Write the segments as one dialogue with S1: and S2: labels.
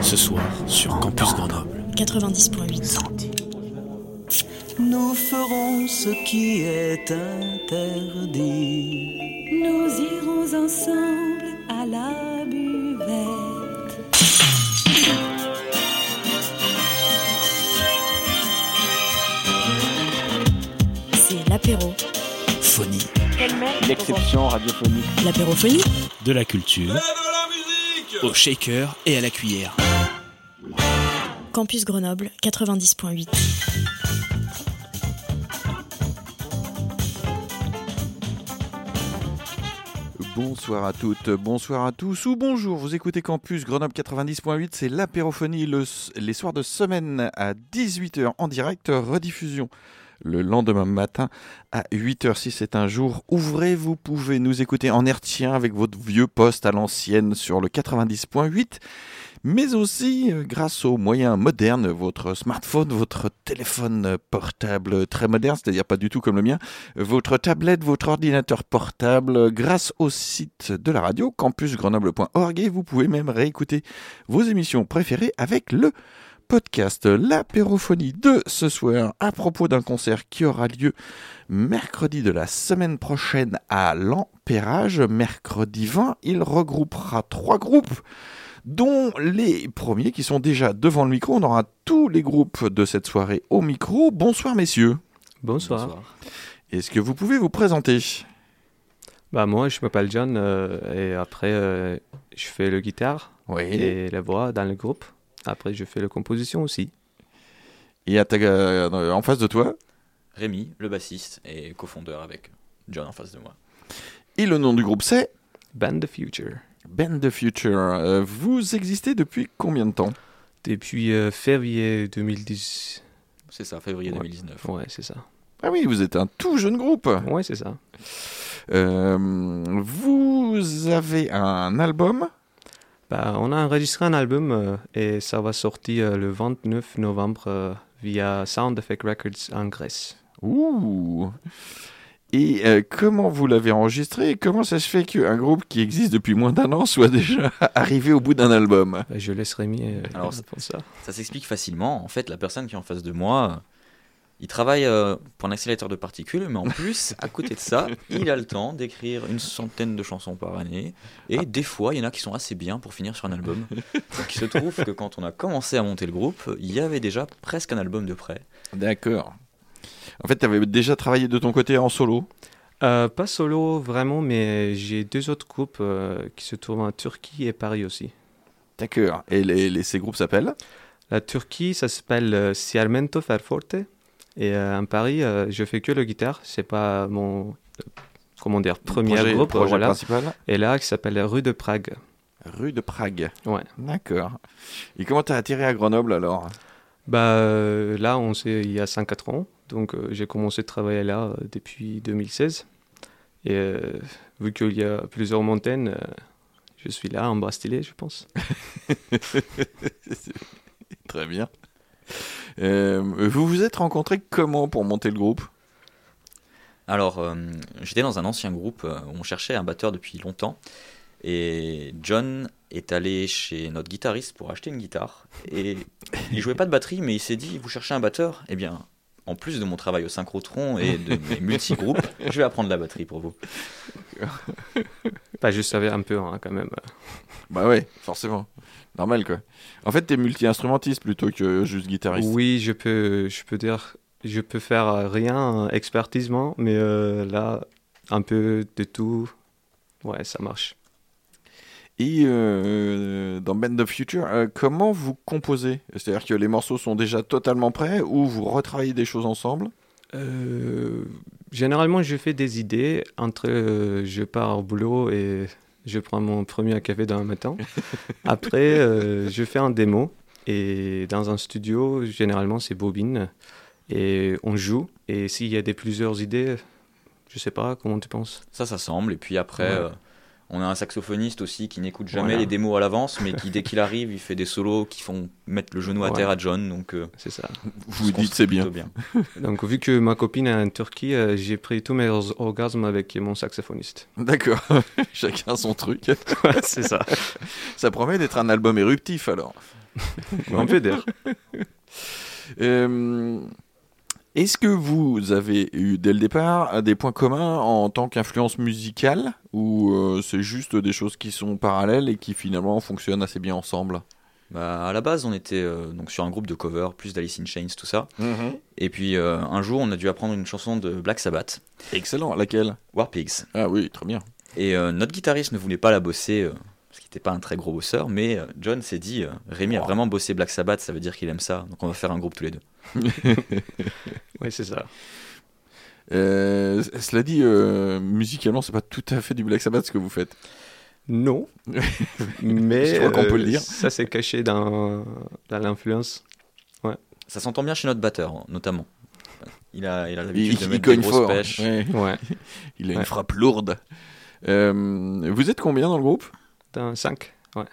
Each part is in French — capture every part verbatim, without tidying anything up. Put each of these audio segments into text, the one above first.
S1: Ce soir, sur Campus Grenoble.
S2: quatre-vingt-dix point huit.
S3: Nous ferons ce qui est interdit.
S4: Nous irons ensemble à la buvette.
S2: C'est l'apéro.
S1: Phonie.
S5: L'exception radiophonique.
S2: L'apérophonie.
S1: De la culture.
S6: Et de la musique.
S1: Au shaker et à la cuillère.
S2: Campus Grenoble, quatre-vingt-dix point huit.
S7: Bonsoir à toutes, bonsoir à tous ou bonjour, vous écoutez Campus Grenoble quatre-vingt-dix point huit, c'est l'apérophonie le, les soirs de semaine à dix-huit heures en direct, rediffusion le lendemain matin à huit heures. Si c'est un jour ouvré, vous pouvez nous écouter en hertzien avec votre vieux poste à l'ancienne sur le quatre-vingt-dix point huit, mais aussi grâce aux moyens modernes, votre smartphone, votre téléphone portable très moderne, c'est-à-dire pas du tout comme le mien, votre tablette, votre ordinateur portable, grâce au site de la radio campus grenoble point org, et vous pouvez même réécouter vos émissions préférées avec le podcast. L'apérophonie de ce soir à propos d'un concert qui aura lieu mercredi de la semaine prochaine à l'Empérage, mercredi vingt. Il regroupera trois groupes, dont les premiers qui sont déjà devant le micro. On aura tous les groupes de cette soirée au micro. Bonsoir messieurs.
S8: Bonsoir.
S7: Bonsoir. Est-ce que vous pouvez vous présenter ?
S8: Bah moi je m'appelle John euh, et après euh, je fais le guitare
S7: Oui.
S8: et la voix dans le groupe. Après je fais la composition aussi.
S7: Et à ta, euh, en face de toi ?
S9: Rémi, le bassiste et cofondeur avec John en face de moi.
S7: Et le nom du groupe c'est ?
S8: Band the Future.
S7: Band the Future. Euh, vous existez depuis combien de temps ?
S8: Depuis euh, février deux mille dix.
S9: C'est ça, février
S8: Ouais.
S9: deux mille dix-neuf.
S8: Ouais, c'est ça.
S7: Ah oui, vous êtes un tout jeune groupe.
S8: Ouais, c'est ça.
S7: Euh, vous avez un album ?
S8: Bah, on a enregistré un album euh, et ça va sortir euh, le vingt-neuf novembre euh, via Sound Effect Records en Grèce.
S7: Ouh. Et euh, comment vous l'avez enregistré et comment ça se fait qu'un groupe qui existe depuis moins d'un an soit déjà arrivé au bout d'un album ?
S8: Bah, je laisse Rémi euh,
S9: Alors,
S8: répondre ça.
S9: Ça s'explique facilement. En fait, la personne qui est en face de moi, euh, il travaille euh, pour un accélérateur de particules, mais en plus, à côté de ça, il a le temps d'écrire une centaine de chansons par année. Et ah. des fois, il y en a qui sont assez bien pour finir sur un album. Donc il se trouve que quand on a commencé à monter le groupe, il y avait déjà presque un album de près.
S7: D'accord. En fait, tu avais déjà travaillé de ton côté en solo ?
S8: euh, Pas solo vraiment, mais j'ai deux autres groupes euh, qui se trouvent en Turquie et Paris aussi.
S7: D'accord. Et les, les, ces groupes s'appellent ?
S8: La Turquie, ça s'appelle euh, Siermento Ferforte. Et euh, en Paris, euh, je fais que le guitare. C'est pas mon euh, comment dire, premier
S7: projet,
S8: groupe.
S7: Projet
S8: voilà.
S7: principal.
S8: Et là, qui s'appelle Rue de Prague.
S7: Rue de Prague.
S8: Ouais.
S7: D'accord. Et comment t'as atterri à Grenoble alors ?
S8: Bah euh, là, on s'est il y a cinq quatre ans. Donc euh, j'ai commencé à travailler là euh, depuis deux mille seize. Et euh, vu qu'il y a plusieurs montagnes, euh, je suis là en Bastille, je pense.
S7: Très bien. Euh, vous vous êtes rencontrés comment pour monter le groupe ?
S9: Alors, euh, j'étais dans un ancien groupe euh, où on cherchait un batteur depuis longtemps. Et John est allé chez notre guitariste pour acheter une guitare. Et il jouait pas de batterie, mais il s'est dit, vous cherchez un batteur ? Eh bien, en plus de mon travail au synchrotron et de mes multi-groupes, je vais apprendre la batterie pour vous.
S8: Bah, je savais un peu hein, quand même.
S7: Bah ouais, forcément. Normal quoi. En fait, t'es multi-instrumentiste plutôt que juste guitariste.
S8: Oui, je peux, je peux dire, je peux faire rien expertisement, mais euh, là, un peu de tout, ouais, ça marche.
S7: Et euh, dans Band of Future, euh, comment vous composez ? C'est-à-dire que les morceaux sont déjà totalement prêts ou vous retravaillez des choses ensemble ?
S8: euh, Généralement, je fais des idées entre euh, je pars au boulot et je prends mon premier café dans le matin. Après, euh, je fais un démo et dans un studio, généralement, c'est bobine et on joue. Et s'il y a des plusieurs idées, je sais pas, comment tu penses ?
S9: Ça, ça semble. Et puis après, ouais. euh, on a un saxophoniste aussi qui n'écoute jamais
S8: voilà.
S9: les démos à l'avance, mais qui, dès qu'il arrive, il fait des solos qui font mettre le genou à
S8: ouais.
S9: terre à John. Donc, euh,
S8: c'est ça.
S7: Vous dites c'est bien.
S9: bien.
S8: Donc, vu que ma copine est en Turquie, euh, j'ai pris tous mes orgasmes avec mon saxophoniste.
S7: D'accord. Chacun son truc.
S8: Ouais, c'est ça.
S7: Ça promet d'être un album éruptif alors.
S8: On peut dire.
S7: Euh, est-ce que vous avez eu dès le départ des points communs en tant qu'influence musicale ou euh, c'est juste des choses qui sont parallèles et qui finalement fonctionnent assez bien ensemble?
S9: Bah, à la base, on était euh, donc sur un groupe de cover, plus d'Alice in Chains, tout ça.
S7: Mm-hmm.
S9: Et puis euh, un jour, on a dû apprendre une chanson de Black Sabbath,
S7: Excellent, laquelle?
S9: War Pigs.
S7: Ah oui, très bien.
S9: Et euh, notre guitariste ne voulait pas la bosser, euh, parce qu'il n'était pas un très gros bosseur, mais euh, John s'est dit, euh, Rémi a
S7: Oh.
S9: vraiment bossé Black Sabbath, ça veut dire qu'il aime ça, donc on va faire un groupe tous les deux.
S8: Oui, c'est ça.
S7: Euh, cela dit, euh, musicalement, c'est pas tout à fait du Black Sabbath ce que vous faites.
S8: Non. Mais
S7: Je crois qu'on peut le dire.
S8: ça, c'est caché dans, dans l'influence.
S9: Ça s'entend bien chez notre batteur, notamment. Il a, il a
S7: Il,
S9: l'habitude de
S7: il
S9: mettre des
S7: cogne
S9: grosses
S7: fort.
S9: pêches.
S7: Ouais.
S8: Ouais.
S7: Il a une
S8: Ouais.
S7: frappe lourde. Euh, vous êtes combien dans le groupe?
S8: Dans cinq. Ouais.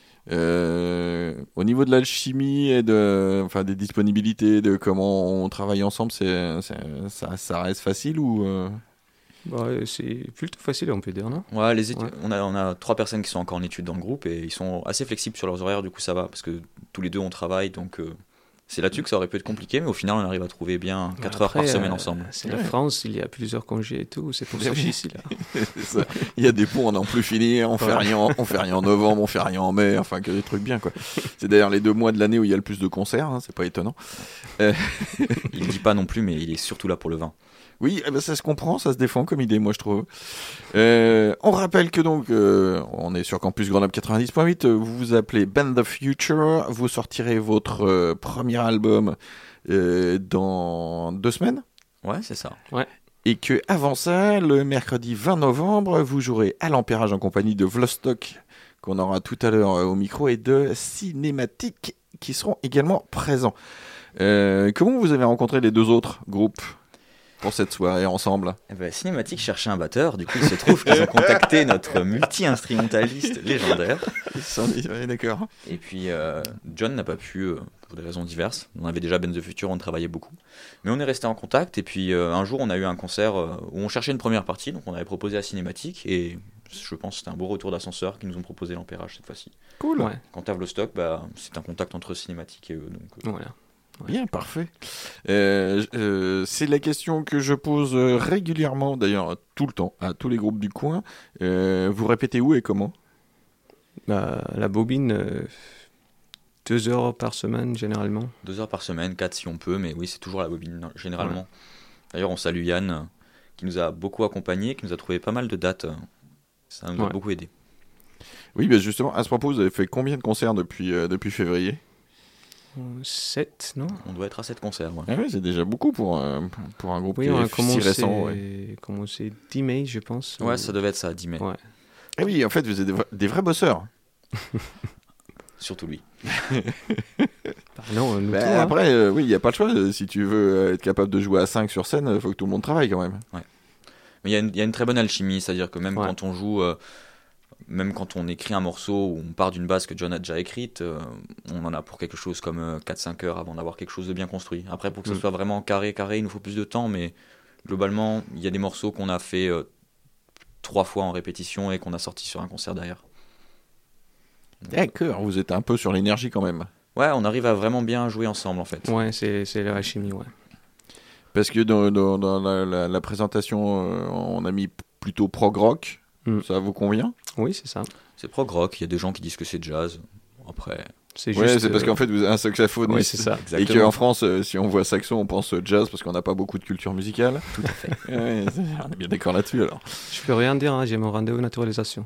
S7: Euh, au niveau de l'alchimie et de, enfin, des disponibilités, de comment on travaille ensemble, c'est, c'est- ça, ça reste facile ou euh...
S8: Ouais, c'est plutôt facile, on peut dire, non?
S9: Ouais, les étu-
S8: Ouais.
S9: On, a, on a trois personnes qui sont encore en études dans le groupe et ils sont assez flexibles sur leurs horaires, du coup ça va, parce que tous les deux on travaille, donc euh, c'est là-dessus que ça aurait pu être compliqué, mais au final on arrive à trouver bien quatre heures
S8: Après,
S9: par semaine
S8: euh,
S9: ensemble.
S8: C'est la France, il y a plusieurs congés et tout, c'est pour ça que je suis ici, là.
S7: c'est ça. Il y a des ponts, on n'en plus finir, on fait
S8: Ouais.
S7: rien, on fait rien en novembre, on fait rien en mai, enfin que des trucs bien quoi. C'est d'ailleurs les deux mois de l'année où il y a le plus de concerts, hein, c'est pas étonnant.
S9: Il ne dit pas non plus, mais il est surtout là pour le vin.
S7: Oui, eh ben, ça se comprend, ça se défend comme idée, moi je trouve. Euh, on rappelle que donc, euh, on est sur Campus Grenoble quatre-vingt-dix point huit, euh, vous vous appelez Band of Future, vous sortirez votre euh, premier album euh, dans deux semaines,
S9: Ouais, c'est ça.
S7: et que avant ça, le mercredi vingt novembre, vous jouerez à l'Ampérage en compagnie de Vlostock, qu'on aura tout à l'heure euh, au micro, et de Cinématique, qui seront également présents. Euh, comment vous avez rencontré les deux autres groupes pour cette soirée ensemble?
S9: Eh ben, Cinématique cherchait un batteur, du coup il se trouve qu'ils ont contacté notre multi-instrumentaliste légendaire.
S7: Ouais, d'accord.
S9: Et puis euh, John n'a pas pu, euh, pour des raisons diverses. On avait déjà Ben the Future, on travaillait beaucoup. Mais on est resté en contact, et puis euh, un jour on a eu un concert euh, où on cherchait une première partie, donc on avait proposé à Cinématique, et je pense que c'était un beau retour d'ascenseur qui nous ont proposé l'Ampérage cette fois-ci.
S7: Cool.
S8: Ouais,
S9: Quant à Vlostock, bah, c'est un contact entre Cinématique et eux. Donc, euh,
S8: voilà.
S7: Bien, parfait. Euh, euh, c'est la question que je pose euh, régulièrement, d'ailleurs tout le temps, à tous les groupes du coin. Euh, vous répétez où et comment?
S8: Bah, la bobine, euh, deux heures par semaine, généralement.
S9: Deux heures par semaine, quatre si on peut, mais oui, c'est toujours la bobine, généralement. D'ailleurs, on salue Yann, euh, qui nous a beaucoup accompagnés, qui nous a trouvé pas mal de dates. euh, Ça nous a
S8: Ouais.
S9: beaucoup aidé.
S7: Oui, bah justement, à ce propos, vous avez fait combien de concerts depuis, euh, depuis février?
S8: Euh, sept, non?
S9: On doit être à sept concerts. Ouais.
S7: Ah oui, c'est déjà beaucoup pour, euh, pour un groupe
S8: Oui,
S7: qui
S8: on a
S7: est si
S8: commencé,
S7: récent. Ouais.
S8: commencé dix mai, je pense.
S9: Ouais,
S8: ou-
S9: ça devait être ça, dix mai.
S8: Ouais.
S7: Ah oui, en fait, vous êtes des, vra- des vrais bosseurs.
S9: Surtout lui.
S8: Bah, non, nous
S7: Bah,
S8: tous, hein.
S7: après, euh, oui, il n'y a pas le choix. Euh, Si tu veux euh, être capable de jouer à cinq sur scène, il faut que tout le monde travaille quand même.
S9: Mais il y, a une- il y a une très bonne alchimie, c'est-à-dire que même
S8: Ouais.
S9: quand on joue, euh, même quand on écrit un morceau où on part d'une base que John a déjà écrite, euh, on en a pour quelque chose comme euh, quatre cinq heures avant d'avoir quelque chose de bien construit. Après, pour que
S8: Mm.
S9: ce soit vraiment carré, carré, il nous faut plus de temps, mais globalement, il y a des morceaux qu'on a fait euh, trois fois en répétition et qu'on a sorti sur un concert derrière.
S7: D'accord, vous êtes un peu sur l'énergie quand même.
S9: Ouais, on arrive à vraiment bien jouer ensemble en fait.
S8: Ouais, c'est, c'est la chimie, ouais.
S7: Parce que dans, dans- dans la, la- la présentation, euh, on a mis plutôt prog rock.
S8: Mm.
S7: Ça vous convient?
S8: Oui, c'est ça.
S9: C'est prog rock, il y a des gens qui disent que c'est jazz. Après,
S8: C'est
S7: Ouais,
S8: juste,
S7: c'est parce
S8: euh,
S7: qu'en fait, vous avez un saxophoniste.
S8: ouais, c'est ça.
S7: Et
S9: exactement.
S7: qu'en France, euh, si on voit saxo, on pense euh, jazz parce qu'on n'a pas beaucoup de culture musicale.
S9: Tout à fait.
S7: Ouais, c'est- on est bien d'accord là-dessus alors.
S8: Je peux rien dire, hein, j'ai mon rendez-vous naturalisation.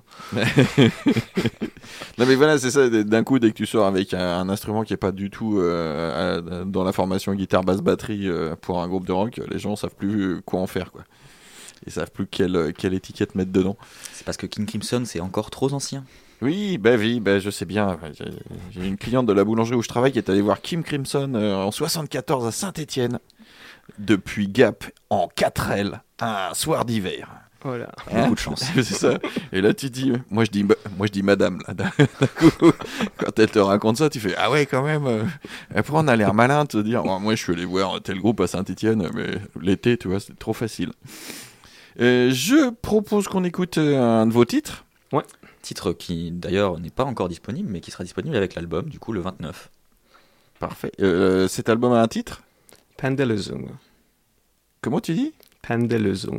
S7: Non mais voilà, c'est ça, d'un coup, dès que tu sors avec un, un instrument qui est pas du tout euh, à- dans la formation guitare, basse, batterie euh, pour un groupe de rock, les gens savent plus quoi en faire, quoi. Ils savent plus quelle, quelle étiquette mettre dedans.
S9: C'est parce que King Crimson, c'est encore trop ancien.
S7: Oui, bah oui, bah je sais bien. J'ai j'ai une cliente de la boulangerie où je travaille qui est allée voir Kim Crimson euh, en soixante-quatorze à Saint-Étienne, depuis Gap, en quatre L, un soir d'hiver.
S8: Voilà.
S7: Hein
S9: Beaucoup de chance.
S7: C'est ça. Et là, tu dis, moi je dis, ma- moi je dis madame. Là, d'un d'un coup, quand elle te raconte ça, tu fais, ah ouais, quand même. euh. Après, on a l'air malin de te dire, oh, moi je suis allé voir tel groupe à Saint-Étienne, mais l'été, tu vois, c'est trop facile. Euh, je propose qu'on écoute euh, un de vos titres.
S8: Ouais.
S9: titre qui d'ailleurs n'est pas encore disponible, mais qui sera disponible avec l'album, du coup le vingt-neuf.
S7: Parfait. Euh, cet album a un titre ?
S8: Pendelösung.
S7: Comment tu dis ?
S8: Pendelösung.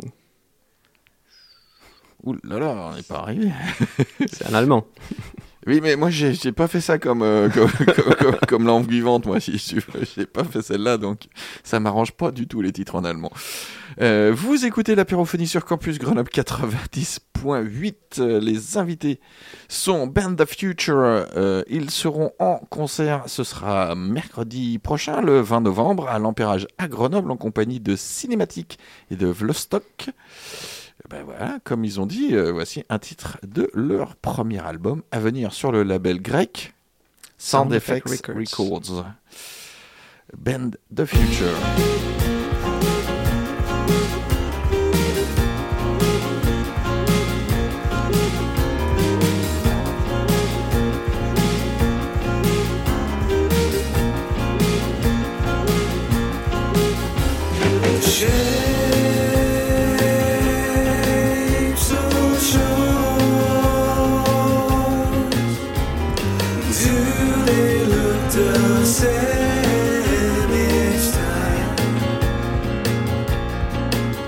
S7: Ouh là là, on n'est pas arrivé.
S8: C'est un allemand.
S7: Oui, mais moi, j'ai, j'ai pas fait ça comme, euh, comme, comme, comme, comme langue vivante, moi, si tu veux. J'ai pas fait celle-là, donc ça m'arrange pas du tout, les titres en allemand. Euh, vous écoutez l'apérophonie sur Campus Grenoble quatre-vingt-dix point huit. Les invités sont Band of Future. Euh, ils seront en concert. Ce sera mercredi prochain, le vingt novembre, à l'Empérage à Grenoble, en compagnie de Cinématique et de Vlostock. Ben voilà, comme ils ont dit, euh, voici un titre de leur premier album à venir sur le label grec Sound, Sound Effects, Effects Records. Records. Band the Future.
S3: Same each time.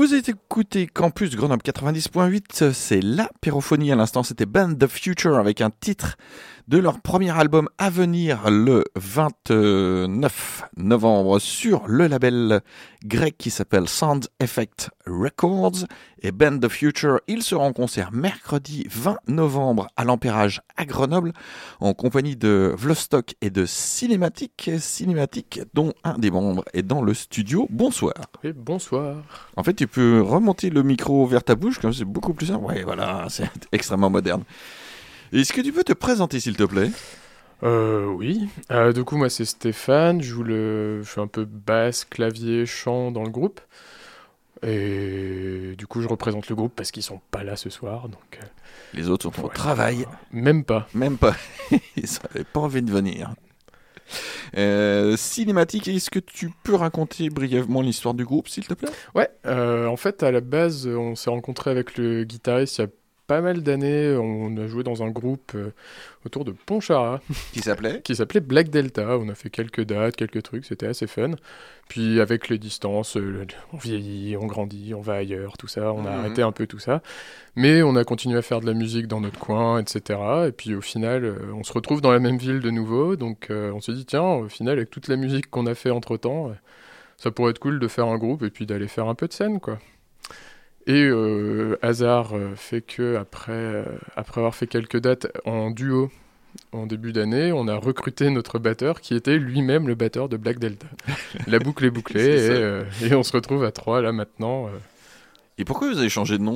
S7: Vous écoutez Campus Grenoble quatre-vingt-dix point huit, c'est l'apérophonie. À l'instant, c'était Band of Future avec un titre de leur premier album à venir le vingt-neuf novembre sur le label grec qui s'appelle Sound Effect Records. Et Band of Future, ils seront en concert mercredi vingt novembre à l'Empérage à Grenoble en compagnie de Vlostock et de Cinématique, Cinématique dont un des membres est dans le studio. Bonsoir.
S6: Et bonsoir.
S7: En fait, tu peux remonter le micro vers ta bouche, comme c'est beaucoup plus simple. Ouais, voilà, c'est extrêmement moderne. Est-ce que tu peux te présenter, s'il te plaît ?
S6: Euh, oui. Euh, du coup, moi, c'est Stéphane. Je joue le... je fais un peu basse, clavier, chant dans le groupe. Et du coup, je représente le groupe parce qu'ils sont pas là ce soir. Donc...
S7: Les autres sont au
S6: ouais.
S7: travail.
S6: Même pas.
S7: Même pas. Ils n'avaient pas envie de venir. Euh, cinématique, est-ce que tu peux raconter brièvement l'histoire du groupe, s'il te plaît ?
S6: Ouais. Euh, en fait, à la base, on s'est rencontrés avec le guitariste il y a pas mal d'années. On a joué dans un groupe euh, autour de Pontcharrat.
S7: Qui s'appelait
S6: Qui s'appelait Black Delta. On a fait quelques dates, quelques trucs, c'était assez fun. Puis avec les distances, euh, on vieillit, on grandit, on va ailleurs, tout ça. On a mmh. arrêté un peu tout ça. Mais on a continué à faire de la musique dans notre coin, et cetera. Et puis au final, euh, on se retrouve dans la même ville de nouveau. Donc euh, on s'est dit, tiens, au final, avec toute la musique qu'on a fait entre-temps, euh, ça pourrait être cool de faire un groupe et puis d'aller faire un peu de scène, quoi. Et euh, hasard euh, fait que après, euh, après avoir fait quelques dates en duo en début d'année, on a recruté notre batteur qui était lui-même le batteur de Black Delta. La boucle est bouclée est et, euh, et on se retrouve à trois là maintenant. Euh.
S7: Et pourquoi vous avez changé de nom ?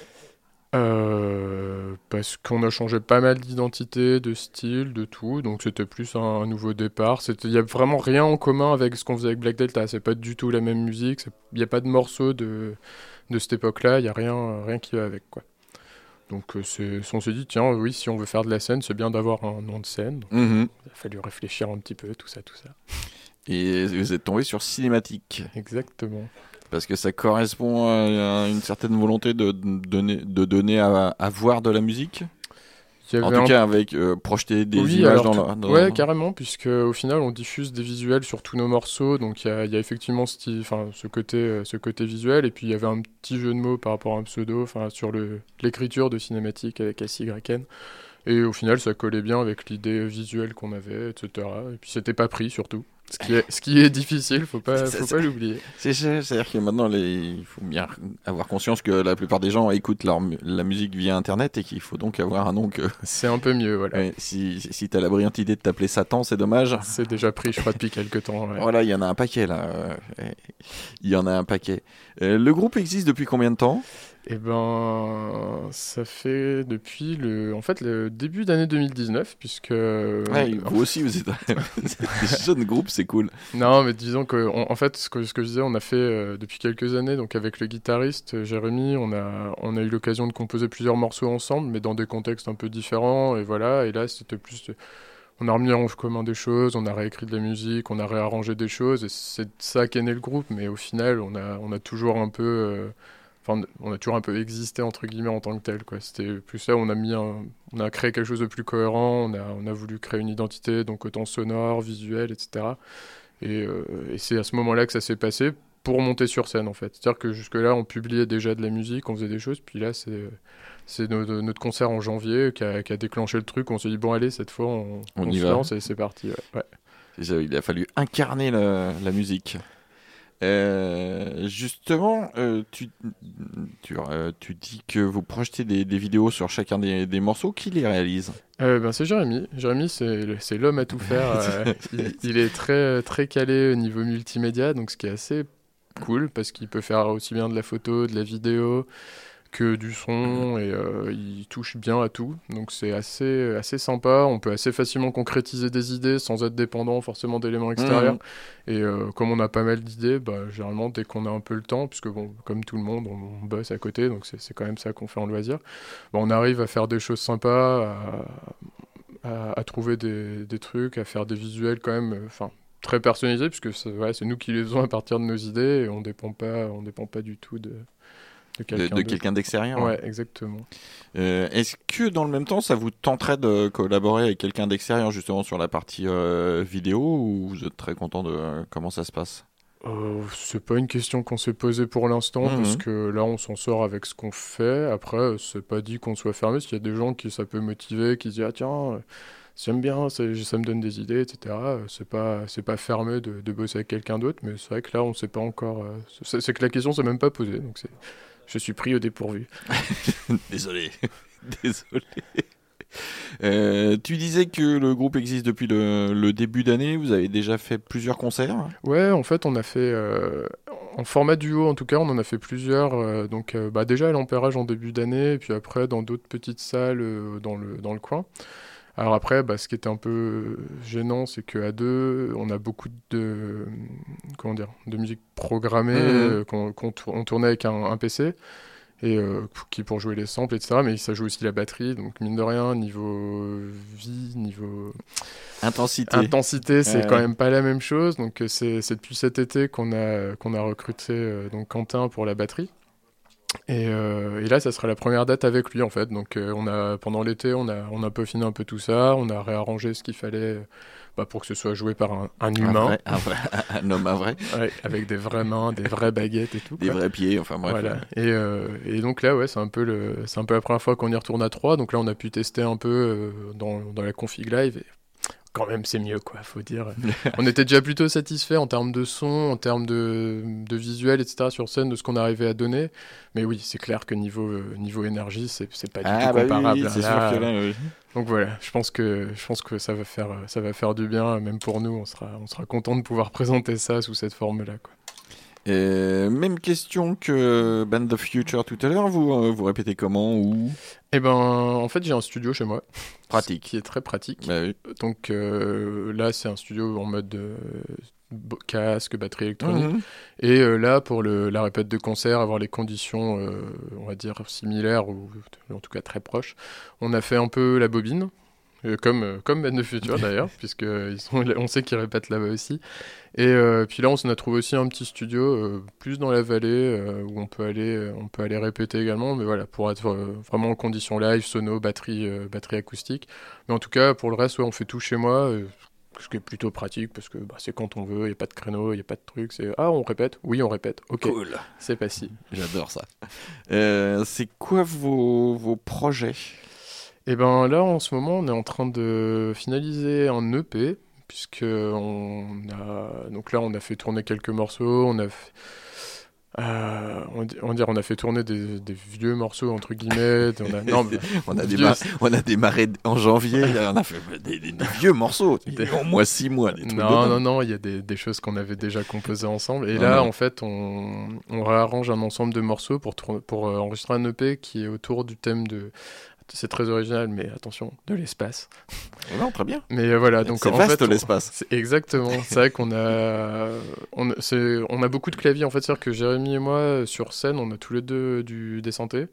S6: euh, Parce qu'on a changé pas mal d'identité, de style, de tout, donc c'était plus un, un nouveau départ. Il n'y a vraiment rien en commun avec ce qu'on faisait avec Black Delta, c'est pas du tout la même musique, il n'y a pas de morceaux de... de cette époque-là, il n'y a rien, rien qui va avec, quoi. Donc euh, c'est, on s'est dit, tiens, oui, si on veut faire de la scène, c'est bien d'avoir un nom de scène. Donc,
S7: mmh.
S6: Il a fallu réfléchir un petit peu, tout ça, tout ça.
S7: Et vous êtes tombé sur Cinématique.
S6: Exactement.
S7: Parce que ça correspond à une certaine volonté de donner, de donner à, à voir de la musique ? En tout un... cas, avec euh, projeter des
S6: oui,
S7: images
S6: alors,
S7: dans le... Dans...
S6: Ouais, carrément, puisque au final, on diffuse des visuels sur tous nos morceaux, donc il y, y a effectivement ce, ce, côté, euh, ce côté visuel, et puis il y avait un petit jeu de mots par rapport à un pseudo, sur le, l'écriture de Cinématique avec S Y N, et au final, ça collait bien avec l'idée visuelle qu'on avait, et cetera. Et puis c'était pas pris, surtout. Ce qui est, ce qui est difficile, faut pas, faut pas l'oublier.
S7: C'est ça, c'est-à-dire que maintenant, les... il faut bien avoir conscience que la plupart des gens écoutent leur, la musique via Internet et qu'il faut donc avoir un nom que...
S6: C'est un peu mieux, voilà.
S7: Ouais, si si tu as la brillante idée de t'appeler Satan, c'est dommage.
S6: C'est déjà pris, je crois, depuis quelques temps. Ouais.
S7: Voilà, il y en a un paquet, là. Il y en a un paquet. Euh, le groupe existe depuis combien de temps ?
S6: Eh ben, ça fait depuis le, en fait, le début d'année deux mille dix-neuf, puisque...
S7: Ouais, vous aussi, vous êtes des jeunes groupes, c'est cool.
S6: Non, mais disons que, on, en fait, ce que, ce que je disais, on a fait euh, depuis quelques années, donc avec le guitariste Jérémy, on a, on a eu l'occasion de composer plusieurs morceaux ensemble, mais dans des contextes un peu différents, et voilà, et là, c'était plus... On a remis en commun des choses, on a réécrit de la musique, on a réarrangé des choses, et c'est ça qu'est né le groupe, mais au final, on a, on a toujours un peu... Euh, Enfin, on a toujours un peu existé entre guillemets en tant que tel, quoi. C'était plus ça, on a mis un, on a créé quelque chose de plus cohérent, on a, on a voulu créer une identité, donc autant sonore, visuel, et cetera. Et, euh, et c'est à ce moment-là que ça s'est passé pour monter sur scène, en fait. C'est-à-dire que jusque-là, on publiait déjà de la musique, on faisait des choses, puis là, c'est, c'est notre, notre concert en janvier qui a, qui a déclenché le truc. On s'est dit bon, allez, cette fois, on, on, on y se va. lance et c'est parti. Ouais. Ouais.
S7: C'est ça, il a fallu incarner la, la musique. Euh, justement, euh, tu, tu, euh, tu dis que vous projetez des, des vidéos sur chacun des, des morceaux. Qui les réalise ?
S6: euh, ben, C'est Jérémy. Jérémy, c'est, le, c'est l'homme à tout faire. euh, il, il est très, très calé au niveau multimédia, donc ce qui est assez cool, parce qu'il peut faire aussi bien de la photo, de la vidéo, que du son, et euh, il touche bien à tout, donc c'est assez, assez sympa. On peut assez facilement concrétiser des idées sans être dépendant forcément d'éléments extérieurs, mmh. et euh, comme on a pas mal d'idées, bah, généralement dès qu'on a un peu le temps, puisque bon, comme tout le monde, on, on bosse à côté, donc c'est, c'est quand même ça qu'on fait en loisir, bah, on arrive à faire des choses sympas, à, à, à trouver des, des trucs, à faire des visuels quand même, enfin très personnalisés, puisque c'est, ouais, c'est nous qui les faisons à partir de nos idées, et on dépend pas, on dépend pas du tout de... De quelqu'un,
S7: de, de quelqu'un d'extérieur.
S6: Ouais, exactement.
S7: Euh, est-ce que dans le même temps, ça vous tenterait de collaborer avec quelqu'un d'extérieur justement sur la partie euh, vidéo, ou vous êtes très content de euh, comment ça se passe ?
S6: Euh, c'est pas une question qu'on s'est posée pour l'instant,
S7: Mmh.
S6: parce que là, on s'en sort avec ce qu'on fait. Après, c'est pas dit qu'on soit fermé, parce qu'il y a des gens qui ça peut motiver, qui se disent « Ah tiens, euh, j'aime bien, ça, ça me donne des idées, et cetera » Euh, C'est pas, c'est pas fermé de, de bosser avec quelqu'un d'autre, mais c'est vrai que là, on sait pas encore... euh, c'est, c'est que la question s'est même pas posée, donc c'est, je suis pris au dépourvu.
S7: Désolé. Désolé. Euh, tu disais que le groupe existe depuis le, le début d'année. Vous avez déjà fait plusieurs concerts?
S6: Ouais, en fait, on a fait, euh, en format duo en tout cas, on en a fait plusieurs. euh, donc, euh, bah, déjà à l'Empérage en début d'année, et puis après dans d'autres petites salles euh, dans le, dans le coin. Alors après, bah, ce qui était un peu gênant, c'est qu'à deux, on a beaucoup de, comment dire, de musique programmée,
S7: Mmh.
S6: euh, qu'on, qu'on tour- on tournait avec un, un P C. Et euh, qui pour jouer les samples, et cetera. Mais ça joue aussi la batterie, donc mine de rien, niveau vie, niveau
S7: Intensité.
S6: intensité, c'est
S7: Ouais.
S6: quand même pas la même chose. Donc euh, c'est, c'est depuis cet été qu'on a, qu'on a recruté euh, donc Quentin pour la batterie. Et, euh, et là, ça sera la première date avec lui en fait. Donc euh, on a, pendant l'été, on a, on a peaufiné un peu tout ça, on a réarrangé ce qu'il fallait bah, pour que ce soit joué par un, un
S7: Un,
S6: humain,
S7: vrai, un, vrai- un homme, un vrai.
S6: ouais, avec des vraies mains, des vraies baguettes et tout.
S7: Des
S6: quoi.
S7: vrais pieds, enfin bref.
S6: Voilà. Et, euh, et donc là, ouais, c'est un peu le, c'est un peu la première fois qu'on y retourne à trois. Donc là, on a pu tester un peu euh, dans, dans la config live. Et quand même, c'est mieux, quoi. Faut dire. On était déjà plutôt satisfait en termes de son, en termes de, de visuel, et cetera sur scène de ce qu'on arrivait à donner. Mais oui, c'est clair que niveau euh, niveau énergie, c'est c'est pas du
S7: Ah
S6: tout
S7: bah oui,
S6: comparable.
S7: oui,
S6: hein.
S7: c'est
S6: Là,
S7: sûr que là, oui.
S6: donc voilà, je pense que je pense que ça va faire ça va faire du bien, même pour nous. On sera on sera content de pouvoir présenter ça sous cette forme-là, quoi.
S7: Euh, même question que Band of Future tout à l'heure, vous, euh, vous répétez comment, où?
S6: Eh ben, en fait, j'ai un studio chez moi.
S7: Pratique.
S6: Qui est très pratique.
S7: Bah oui.
S6: Donc euh, là, c'est un studio en mode euh, bo- casque, batterie électronique.
S7: Mhm.
S6: Et euh, là, pour le, la répète de concert, avoir les conditions, euh, on va dire, similaires, ou en tout cas très proches, on a fait un peu la bobine. Euh, comme, euh, comme Band of Future d'ailleurs, puisqu'on sait qu'ils répètent là-bas aussi. Et euh, puis là, on s'en a trouvé aussi un petit studio, euh, plus dans la vallée, euh, où on peut, aller, euh, on peut aller répéter également, mais voilà, pour être euh, vraiment en conditions live, sono, batterie, euh, batterie acoustique. Mais en tout cas, pour le reste, ouais, on fait tout chez moi, euh, ce qui est plutôt pratique, parce que bah, c'est quand on veut, il n'y a pas de créneau, il n'y a pas de truc, c'est « Ah, on répète ?» Oui, on répète. Ok,
S7: Cool.
S6: c'est passé.
S7: J'adore ça. Euh, c'est quoi vos, vos projets?
S6: Et ben là, en ce moment, on est en train de finaliser un E P, puisque on a donc là, on a fait tourner quelques morceaux, on a fait, euh, on, on dire, on a fait tourner des, des vieux morceaux entre guillemets. On a, non, mais-
S7: on, a
S6: vieux,
S7: démarré, on a démarré en janvier, là, on a fait des, des- des vieux morceaux,
S6: Des-
S7: au moins six mois. Des trucs de
S6: non,
S7: dingue.
S6: non, non, il y a des, des choses qu'on avait déjà composées ensemble. Et
S7: Ah
S6: là,
S7: ouais.
S6: en fait, on, on réarrange un ensemble de morceaux pour, tourner- pour euh, enregistrer un E P qui est autour du thème de. C'est très original, mais attention, de l'espace.
S7: Non, très bien.
S6: Mais euh, voilà, donc
S7: C'est
S6: en
S7: vaste
S6: fait, on-
S7: l'espace.
S6: C'est exactement. C'est vrai qu'on a, on, c'est- on a beaucoup de claviers. En fait, c'est-à-dire que Jérémy et moi, sur scène, on a tous les deux du, des synthés,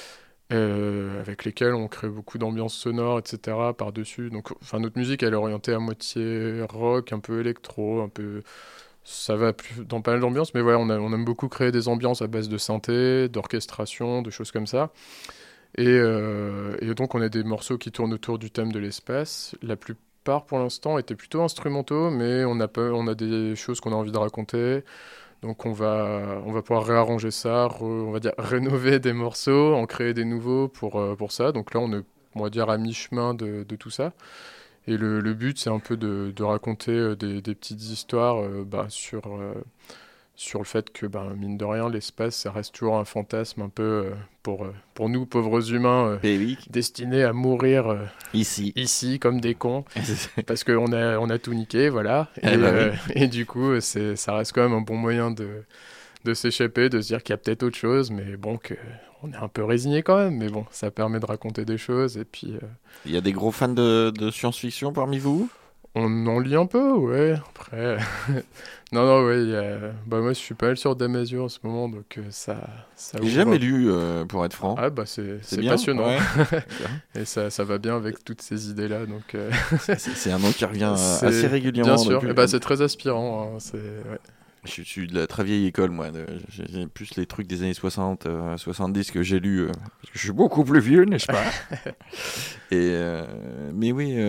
S6: euh, avec lesquels on crée beaucoup d'ambiance sonore, et cetera par-dessus. Donc, enfin, notre musique, elle est orientée à moitié rock, un peu électro, un peu. Ça va plus dans pas mal d'ambiances, mais voilà, on, a- on aime beaucoup créer des ambiances à base de synthé, d'orchestration, de choses comme ça. Et, euh, et donc on a des morceaux qui tournent autour du thème de l'espace. La plupart pour l'instant étaient plutôt instrumentaux, mais on a, pas, on a des choses qu'on a envie de raconter. Donc on va, on va pouvoir réarranger ça, re- on va dire rénover des morceaux, en créer des nouveaux pour, euh, pour ça. Donc là on est, on va dire, à mi-chemin de, de tout ça. Et le, le but c'est un peu de, de raconter euh, des, des petites histoires euh, bah, sur... euh, sur le fait que, ben, mine de rien, l'espace, ça reste toujours un fantasme un peu euh, pour, euh, pour nous, pauvres humains, euh,
S7: Et oui,
S6: destinés à mourir euh,
S7: ici.
S6: ici comme des cons, parce qu'on a, on a tout niqué, voilà. Et,
S7: Eh ben
S6: euh, et du coup, c'est, ça reste quand même un bon moyen de, de s'échapper, de se dire qu'il y a peut-être autre chose, mais bon, que, on est un peu résigné quand même, mais bon, ça permet de raconter des choses, et puis... euh,
S7: Il y a des gros fans de, de science-fiction parmi vous?
S6: On en lit un peu, ouais. Après, non, non, ouais. il Y a... Bah moi, je suis pas mal sur Damasio en ce moment, donc euh, ça, ça.
S7: J'ai
S6: ouvre.
S7: jamais lu, euh, pour être franc.
S6: Ah bah c'est, c'est,
S7: bien,
S6: passionnant.
S7: ouais.
S6: Et ça, ça va bien avec toutes ces idées-là, donc. euh,
S7: C'est, c'est un nom qui revient euh,
S6: c'est-
S7: assez régulièrement.
S6: Bien sûr.
S7: depuis-
S6: Et bah c'est très aspirant. Hein, c'est. Ouais.
S7: Je suis de la très vieille école, moi. de- J'ai j'ai plus les trucs des années soixante, euh, soixante-dix que j'ai lus. euh, parce que je suis beaucoup plus vieux, n'est-ce pas? Et, euh, mais oui, euh,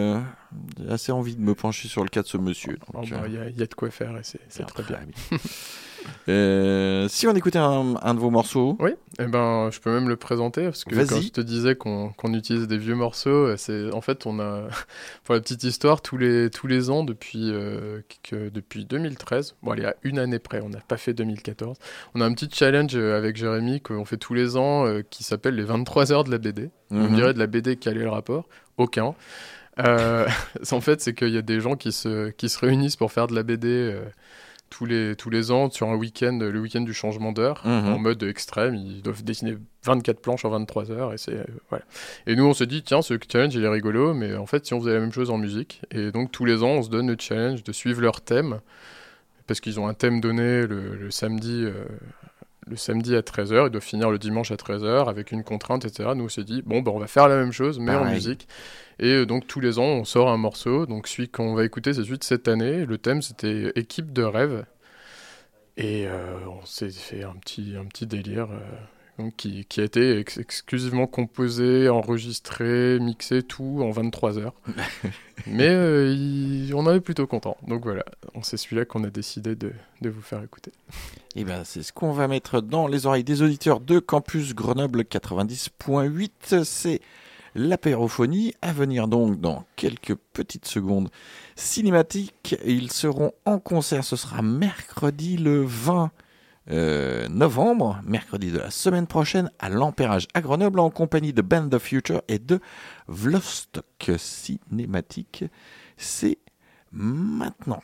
S7: J'ai assez envie de me pencher sur le cas de ce monsieur.
S6: Il oh, bah, euh... y, y a de quoi faire et c'est, c'est très, très bien. bien.
S7: euh, si on écoutait un, un de vos morceaux.
S6: Oui, eh ben, je peux même le présenter parce que
S7: Vas-y.
S6: Quand je te disais qu'on, qu'on utilise des vieux morceaux, c'est, en fait, on a, pour la petite histoire, tous les, tous les ans depuis, euh, que, depuis deux mille treize, bon, allez, à une année près, on n'a pas fait deux mille quatorze, on a un petit challenge avec Jérémy qu'on fait tous les ans euh, qui s'appelle les vingt-trois heures de la B D. Mm-hmm. On dirait de la B D, quel est le rapport ? Aucun. Euh, en fait, c'est qu'il y a des gens qui se, qui se réunissent pour faire de la B D euh, tous, les, tous les ans sur un week-end, le week-end du changement d'heure, mmh. en mode extrême. Ils doivent dessiner vingt-quatre planches en vingt-trois heures. Et, c'est, euh, voilà. Et nous, on se dit, tiens, ce challenge, il est rigolo, mais en fait, si on faisait la même chose en musique, et donc tous les ans, on se donne le challenge de suivre leur thème, parce qu'ils ont un thème donné le, le samedi... Euh, le samedi à treize heures, ils doivent finir le dimanche à treize heures avec une contrainte, et cetera. Nous, on s'est dit, bon, bah, on va faire la même chose, mais Pareil. en musique. Et euh, donc, tous les ans, on sort un morceau. Donc, celui qu'on va écouter, c'est celui de cette année. Le thème, c'était Équipe de rêve. Et euh, on s'est fait un petit, un petit délire euh, donc, qui, qui a été ex- exclusivement composé, enregistré, mixé, tout en vingt-trois heures. Mais euh, il, on en est plutôt content. Donc voilà, c'est celui-là qu'on a décidé de, de vous faire écouter.
S7: Et ben, c'est ce qu'on va mettre dans les oreilles des auditeurs de Campus Grenoble quatre-vingt-dix point huit. C'est l'apérophonie, à venir donc dans quelques petites secondes. Cinématique, ils seront en concert, ce sera mercredi le vingt euh, novembre, mercredi de la semaine prochaine, à l'Empérage à Grenoble, en compagnie de Band of Future et de Vlostock. Cinématique, c'est maintenant.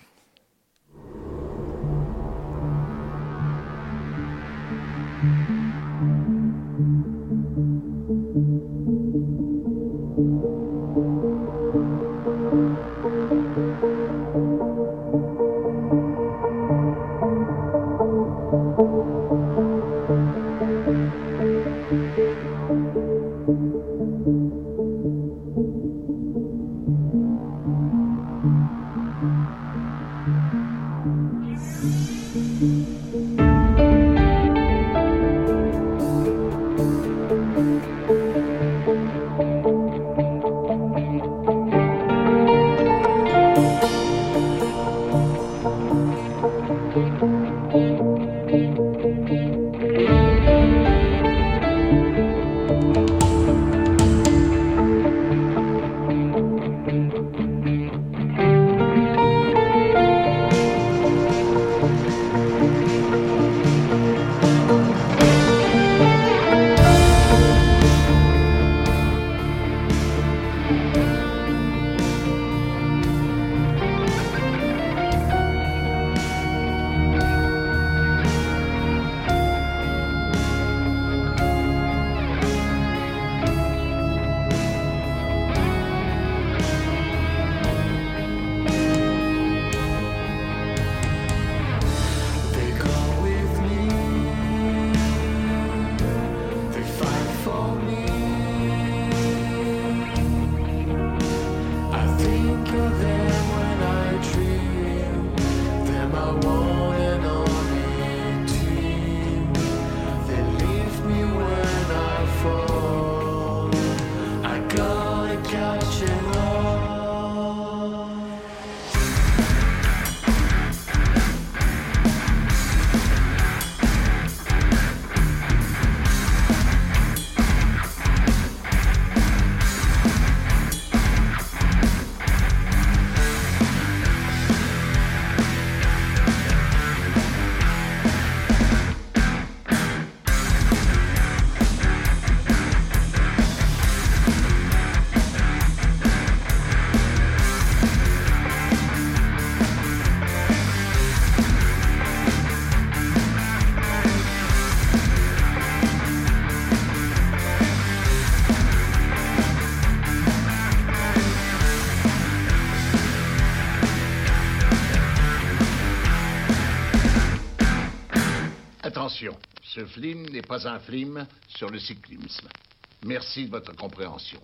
S10: Attention, ce film n'est pas un film sur le cyclisme. Merci de votre compréhension.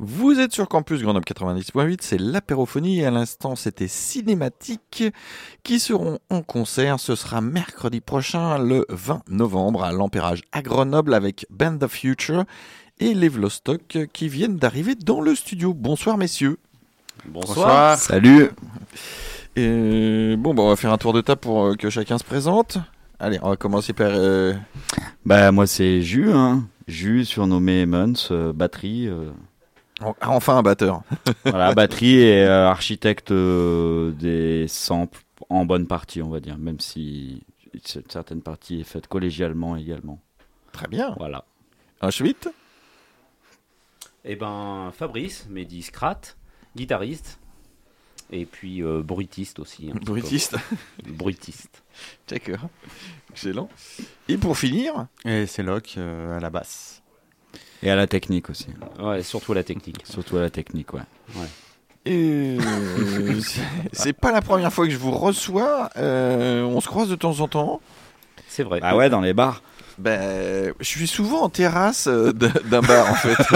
S7: Vous êtes sur Campus Grenoble quatre-vingt-dix point huit, c'est l'apérophonie et à l'instant c'était Cinématique qui seront en concert. Ce sera mercredi prochain le vingt novembre à l'Empérage à Grenoble avec Band of Future et les Vlostock qui viennent d'arriver dans le studio. Bonsoir messieurs.
S11: Bonsoir. Bonsoir.
S7: Salut. Et bon, bah, on va faire un tour de table pour euh, que chacun se présente. Allez, on va commencer par... Euh...
S11: Bah moi c'est Jus, hein. Jus surnommé Muns, euh, batterie... Euh...
S7: Enfin un batteur.
S11: Voilà, batterie et euh, architecte euh, des samples en bonne partie, on va dire, même si une certaine partie est faite collégialement également.
S7: Très bien.
S11: Voilà.
S7: Ensuite
S12: Eh ben, Fabrice, Mehdi Scrat, guitariste, et puis euh, bruitiste aussi. Un
S7: bruitiste
S12: Bruitiste.
S7: D'accord. Excellent. Et pour finir
S13: Et c'est Locke euh, à la basse.
S11: Et à la technique aussi.
S12: Ouais, surtout à la technique.
S11: Surtout à la technique, ouais.
S12: ouais.
S7: Et c'est, c'est pas la première fois que je vous reçois. Euh, on se croise de temps en temps.
S12: C'est vrai.
S11: Ah ouais, dans les bars.
S7: Ben, je suis souvent en terrasse euh, d'un bar en fait.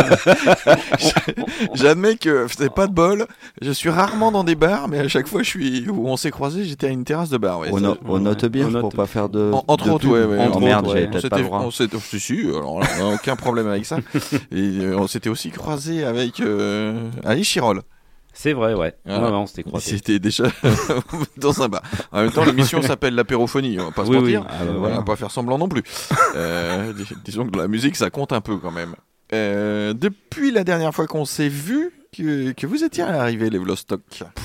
S7: J'admets que c'est pas de bol. Je suis rarement dans des bars, mais à chaque fois je suis où on s'est croisés, j'étais à une terrasse de bar. Ouais,
S11: au,
S7: ça,
S11: no, au note bien pour pas faire de.
S7: En, entre
S11: de
S7: autres, ouais, ouais.
S11: Entre oh, merde,
S7: ouais.
S11: j'avais peut-être pas le droit.
S7: On s'était, si, si, alors là, on n'a aucun problème avec ça. Et euh, on s'était aussi croisés avec euh, Ali Chirol.
S12: C'est vrai, ouais.
S7: Voilà.
S12: Ouais, ouais, on s'était croisés.
S7: C'était déjà dans un bar. En même temps, l'émission s'appelle l'apérophonie, on va pas se
S12: oui,
S7: mentir.
S12: Oui. Ah, bah,
S7: voilà.
S12: voilà.
S7: On va pas faire semblant non plus. Euh, dis- disons que dans la musique, ça compte un peu quand même. Euh, depuis la dernière fois qu'on s'est vu, que, que vous étiez arrivés, les Vlostock.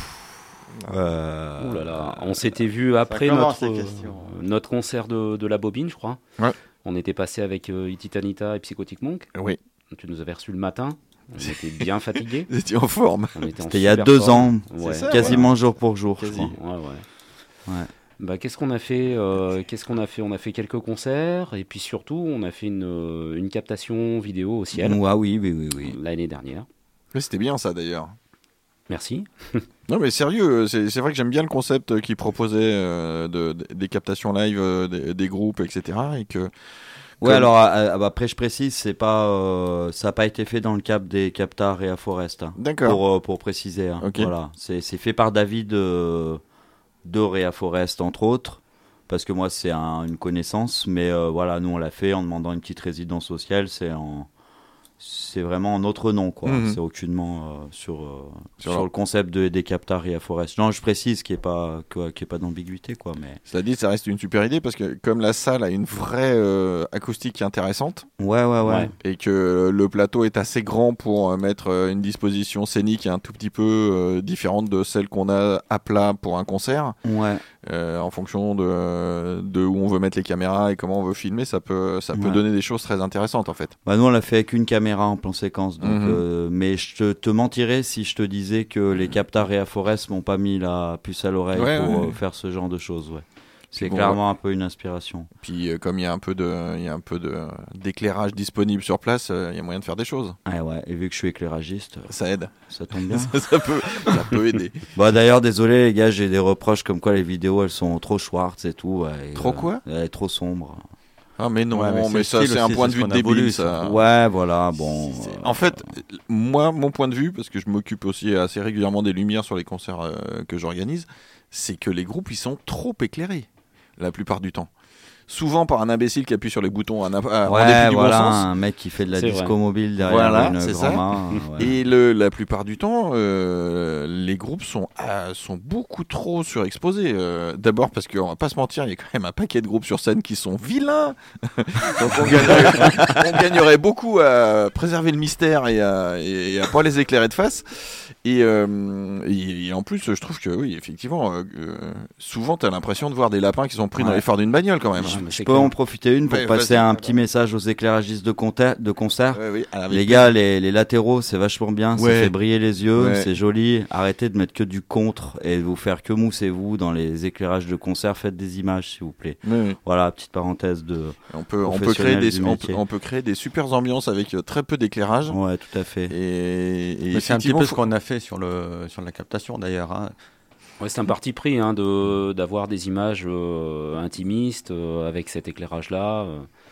S12: Euh... Ouh là là, on s'était vu après notre, euh, notre concert de, de la bobine, je crois.
S7: Ouais.
S12: On était passé avec euh, Ititanita et Psychotic Monk.
S7: Oui.
S12: Tu nous avais reçus le matin. On était bien fatigués.
S7: Vous étiez en forme.
S12: On était en
S11: C'était il y a
S12: super
S11: deux
S12: forme.
S11: ans,
S12: Ouais.
S11: ça, quasiment ouais. jour pour jour.
S12: Quasi.
S11: Je crois.
S12: Ouais, ouais.
S11: Ouais.
S12: Bah, qu'est-ce qu'on a fait euh, Qu'est-ce qu'on a fait On a fait quelques concerts et puis surtout, on a fait une, euh, une captation vidéo au ciel.
S11: Ouais, oui, oui, oui, oui.
S12: L'année dernière.
S7: Mais c'était bien ça d'ailleurs.
S12: Merci.
S7: Non mais sérieux, c'est, c'est vrai que j'aime bien le concept qu'ils proposaient euh, de, de, des captations live euh, des, des groupes, et cetera. Et que
S11: Ouais, comme... alors euh, après je précise, c'est pas, euh, ça n'a pas été fait dans le cadre des Capta Rea Forest. Hein,
S7: D'accord.
S11: Pour, euh, pour préciser. Hein,
S7: okay.
S11: Voilà, c'est, c'est fait par David euh, de Rea Forest entre autres, parce que moi c'est un, une connaissance, mais euh, voilà, nous on l'a fait en demandant une petite résidence sociale, c'est en c'est vraiment en notre nom, quoi. Mm-hmm. C'est aucunement euh, sur, euh, sur, sur le concept de, des Capta Rea Forest. Non, je précise qu'il n'y ait pas, qu'il n'y ait pas d'ambiguïté, quoi. Mais...
S7: Cela dit, ça reste une super idée parce que comme la salle a une vraie euh, acoustique intéressante,
S11: ouais, ouais, ouais,
S7: et que le plateau est assez grand pour mettre une disposition scénique un tout petit peu euh, différente de celle qu'on a à plat pour un concert,
S11: ouais.
S7: euh, en fonction de, de où on veut mettre les caméras et comment on veut filmer, ça peut, ça peut
S11: ouais.
S7: donner des choses très intéressantes, en fait.
S11: Bah, nous, on l'a fait avec une caméra en plan séquence, donc,
S7: mm-hmm.
S11: euh, mais je te, te mentirais si je te disais que les Capta Rea Forest m'ont pas mis la puce à l'oreille
S7: ouais,
S11: pour
S7: ouais.
S11: Euh, faire ce genre de choses. Ouais. C'est
S7: bon,
S11: clairement
S7: ouais.
S11: un peu une inspiration.
S7: Puis euh, comme il y a un peu de, il y a un peu de d'éclairage disponible sur place, il euh, y a moyen de faire des choses.
S11: Ah ouais, et vu que je suis éclairagiste,
S7: ça aide.
S11: Ça tombe bien.
S7: ça, ça peut, ça peut aider.
S11: Bon, d'ailleurs, désolé les gars, j'ai des reproches comme quoi les vidéos elles sont trop schwartz et tout. Et,
S7: trop quoi
S11: euh, Trop sombres.
S7: Ah mais non,
S11: ouais, mais,
S7: mais ça c'est un point de vue débile voulu, ça.
S11: Ouais, voilà, bon.
S7: C'est, c'est... En fait, moi, mon point de vue, parce que je m'occupe aussi assez régulièrement des lumières sur les concerts euh, que j'organise, c'est que les groupes ils sont trop éclairés la plupart du temps. Souvent par un imbécile qui appuie sur les boutons à, à
S11: ouais,
S7: en dépit du
S11: voilà,
S7: bon sens.
S11: un mec qui fait de la
S12: c'est
S11: disco
S12: vrai.
S11: mobile derrière
S7: voilà,
S11: une
S7: c'est
S11: grand-main.
S7: Ouais. Et le, la plupart du temps, euh, les groupes sont, euh, sont beaucoup trop surexposés. Euh, d'abord parce qu'on va pas se mentir, il y a quand même un paquet de groupes sur scène qui sont vilains. Donc on gagnerait, on gagnerait beaucoup à préserver le mystère et à, et à pas les éclairer de face. Et, euh, et, et en plus, je trouve que oui, effectivement, euh, souvent tu as l'impression de voir des lapins qui sont pris ouais. dans les phares d'une bagnole quand même.
S11: Je, je peux en profiter une pour ouais, passer un petit message aux éclairagistes de, conter, de concert.
S7: Ouais, oui. Alors,
S11: les gars, les, les latéraux, c'est vachement bien, ouais. ça fait briller les yeux,
S7: ouais.
S11: c'est joli. Arrêtez de mettre que du contre et de vous faire que moussez-vous dans les éclairages de concert. Faites des images, s'il vous plaît.
S7: Ouais.
S11: Voilà, petite parenthèse de.
S7: On peut, on peut créer des, on peut, on peut créer des super ambiances avec très peu d'éclairage.
S11: Ouais, tout à fait.
S7: Et, et
S13: c'est un petit peu faut... ce qu'on a fait sur le sur la captation d'ailleurs. Hein.
S12: Ouais, c'est un parti pris hein, de, d'avoir des images euh, intimistes euh, avec cet éclairage-là. Euh.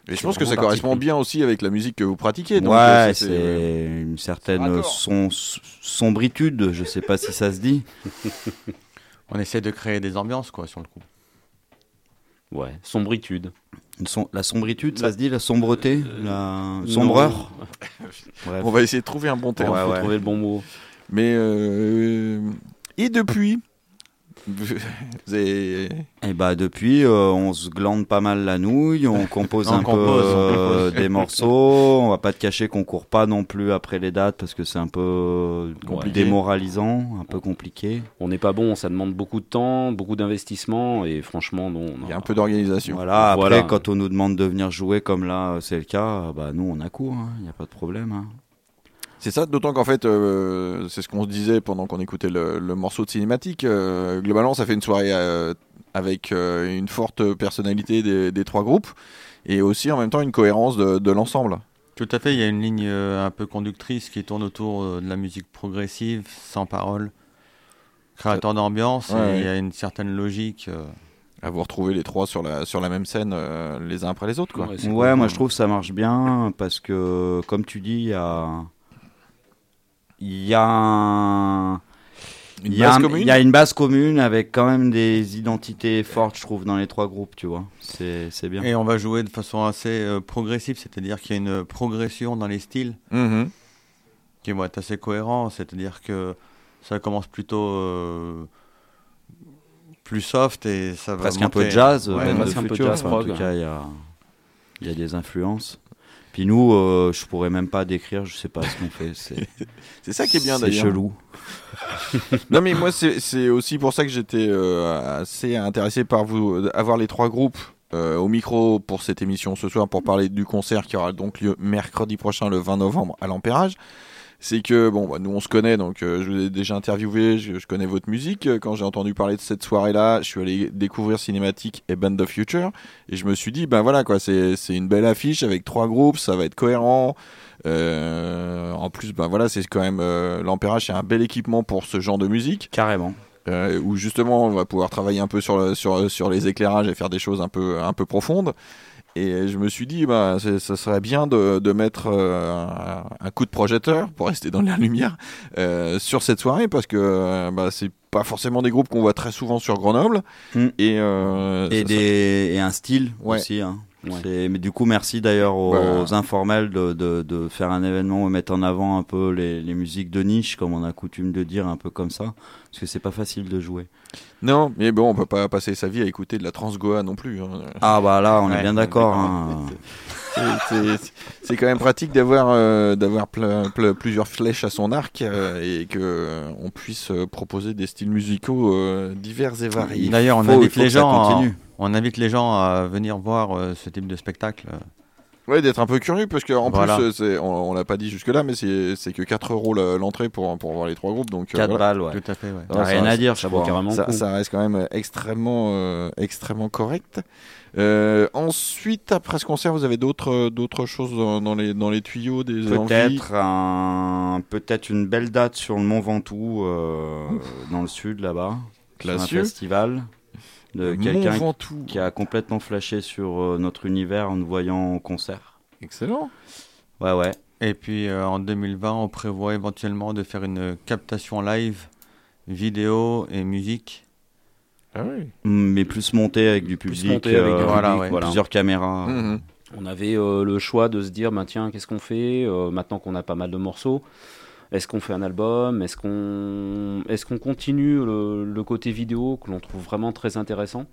S7: Et je pense que ça correspond bien aussi avec la musique que vous pratiquez. Donc
S11: ouais,
S7: c'est,
S11: c'est, c'est une certaine
S7: raccord.
S11: son, sombritude, je sais pas si ça se dit.
S13: On essaie de créer des ambiances, quoi, sur le coup.
S12: Ouais, sombritude.
S11: Une som- la sombritude, ça se dit, la sombreté, la
S12: non.
S11: sombreur. Bref.
S7: On va essayer de trouver un bon terme.
S11: Ouais,
S12: Faut
S11: ouais.
S12: trouver le bon mot.
S7: Mais euh, et depuis, vous avez...
S11: Et bah depuis, euh, on se glande pas mal la nouille, on compose
S13: On
S11: un
S13: compose,
S11: peu
S13: on
S11: euh,
S13: compose.
S11: des morceaux. On va pas te cacher qu'on court pas non plus après les dates parce que c'est un peu
S12: Compliqué.
S11: démoralisant, un peu compliqué.
S12: On n'est pas bon, ça demande beaucoup de temps, beaucoup d'investissement et franchement, non.
S7: il y a un peu d'organisation.
S11: Voilà. Après,
S12: Voilà.
S11: quand on nous demande de venir jouer comme là, c'est le cas, bah nous on a court, il n'y a pas de problème. Hein.
S7: C'est ça, d'autant qu'en fait, euh, c'est ce qu'on se disait pendant qu'on écoutait le, le morceau de cinématique. Euh, globalement, ça fait une soirée euh, avec euh, une forte personnalité des, des trois groupes et aussi en même temps une cohérence de, de l'ensemble.
S13: Tout à fait, il y a une ligne euh, un peu conductrice qui tourne autour euh, de la musique progressive, sans parole, créateur d'ambiance,
S7: Ouais,
S13: et
S7: ouais.
S13: il y a une certaine logique. Euh...
S7: À vous retrouver les trois sur la, sur la même scène, euh, les uns après les autres. Quoi.
S12: Ouais, c'est
S11: Ouais,
S12: cool.
S11: moi je trouve que ça marche bien parce que, comme tu dis, il y a. Il y a un-
S7: Une
S11: Il y, a
S7: base
S11: un-
S7: commune.
S11: il y a une base commune avec quand même des identités fortes, je trouve, dans les trois groupes, tu vois. C'est, c'est bien.
S13: Et on va jouer de façon assez euh, progressive, c'est-à-dire qu'il y a une progression dans les styles
S7: Mhm.
S13: qui vont être assez cohérents, c'est-à-dire que ça commence plutôt euh, plus soft et ça va
S11: Presque un
S13: monter.
S11: peu jazz,
S13: Ouais,
S11: même de
S12: presque un peu
S11: futur.
S12: jazz
S11: Enfin, en
S12: prog.
S11: tout cas, il y a, il y a des influences. Puis nous, euh, je pourrais même pas décrire, je sais pas ce qu'on fait. C'est,
S7: C'est ça qui est bien
S11: c'est
S7: d'ailleurs.
S11: chelou.
S7: Non mais moi c'est, c'est aussi pour ça que j'étais euh, assez intéressé par vous euh, avoir les trois groupes euh, au micro pour cette émission ce soir pour parler du concert qui aura donc lieu mercredi prochain le vingt novembre à l'Ampérage. C'est que bon bah, nous on se connaît donc euh, je vous ai déjà interviewé, je, je connais votre musique. Quand j'ai entendu parler de cette soirée là, je suis allé découvrir Cinématique et Band of Future et je me suis dit ben voilà quoi, c'est c'est une belle affiche avec trois groupes, ça va être cohérent. Euh, en plus, ben voilà, c'est quand même euh, l'Ampérage, c'est un bel équipement pour ce genre de musique.
S11: Carrément.
S7: Euh, où justement, on va pouvoir travailler un peu sur le, sur sur les éclairages et faire des choses un peu un peu profondes. Et je me suis dit, bah, c'est, ça serait bien de, de mettre euh, un, un coup de projecteur pour rester dans la lumière euh, sur cette soirée parce que euh, bah, c'est pas forcément des groupes qu'on voit très souvent sur Grenoble.
S11: Mm.
S7: Et, euh,
S11: Et,
S7: ça-
S11: des, et un style
S7: Ouais.
S11: aussi. Hein.
S12: Ouais.
S11: C'est- mais du coup, merci d'ailleurs aux,
S7: Bah.
S11: aux informels de, de, de faire un événement où mettre en avant un peu les, les musiques de niche, comme on a coutume de dire, un peu comme ça, parce que c'est pas facile de jouer.
S7: Non, mais bon, on peut pas passer sa vie à écouter de la trans-goa non plus. Hein.
S11: Ah bah là, on
S13: Ouais,
S11: est bien d'accord. Hein.
S7: C'est- c'est- C'est quand même pratique d'avoir euh, d'avoir plein- plein- plusieurs flèches à son arc euh, et que euh, on puisse euh, proposer des styles musicaux euh, divers et variés.
S13: D'ailleurs, on
S11: faut- il
S13: invite
S11: faut
S13: les
S11: que ça
S13: gens, à,
S11: continue.
S13: on invite les gens à venir voir euh, ce type de spectacle.
S7: Ouais, d'être un peu curieux parce qu'en
S13: Voilà.
S7: plus, euh, c'est, on, on l'a pas dit jusque là, mais c'est c'est que quatre euros la- l'entrée pour pour voir les trois groupes, donc euh,
S11: quatre
S7: voilà.
S11: balles, ouais.
S13: Tout à fait, ouais.
S11: T'as
S7: Ouais,
S11: rien
S7: ça-
S11: à dire, je
S12: Ça vaut
S11: crois.
S12: carrément le
S7: Ça,
S12: coup.
S7: ça reste quand même extrêmement euh, extrêmement correct. Euh, ensuite, après ce concert, vous avez d'autres d'autres choses dans, dans les dans les tuyaux, des envies.
S11: Peut-être un, peut-être une belle date sur le Mont Ventoux, euh, dans le sud là-bas, sur un
S7: Classieux.
S11: festival de
S7: Le
S11: quelqu'un
S7: Mont Ventoux.
S11: qui a complètement flashé sur euh, notre univers en nous voyant au concert.
S7: Excellent.
S11: Ouais, ouais.
S13: Et puis euh, en deux mille vingt, on prévoit éventuellement de faire une captation live, vidéo et musique.
S7: Ah oui.
S11: Mais plus monté avec du public,
S12: monté avec du
S11: euh,
S13: Voilà,
S12: public,
S13: ouais.
S12: voilà.
S11: plusieurs caméras.
S7: Mhm.
S12: On avait euh, le choix de se dire, bah, tiens, qu'est-ce qu'on fait euh, maintenant qu'on a pas mal de morceaux? Est-ce qu'on fait un album? Est-ce qu'on est-ce qu'on continue le, le côté vidéo que l'on trouve vraiment très intéressant?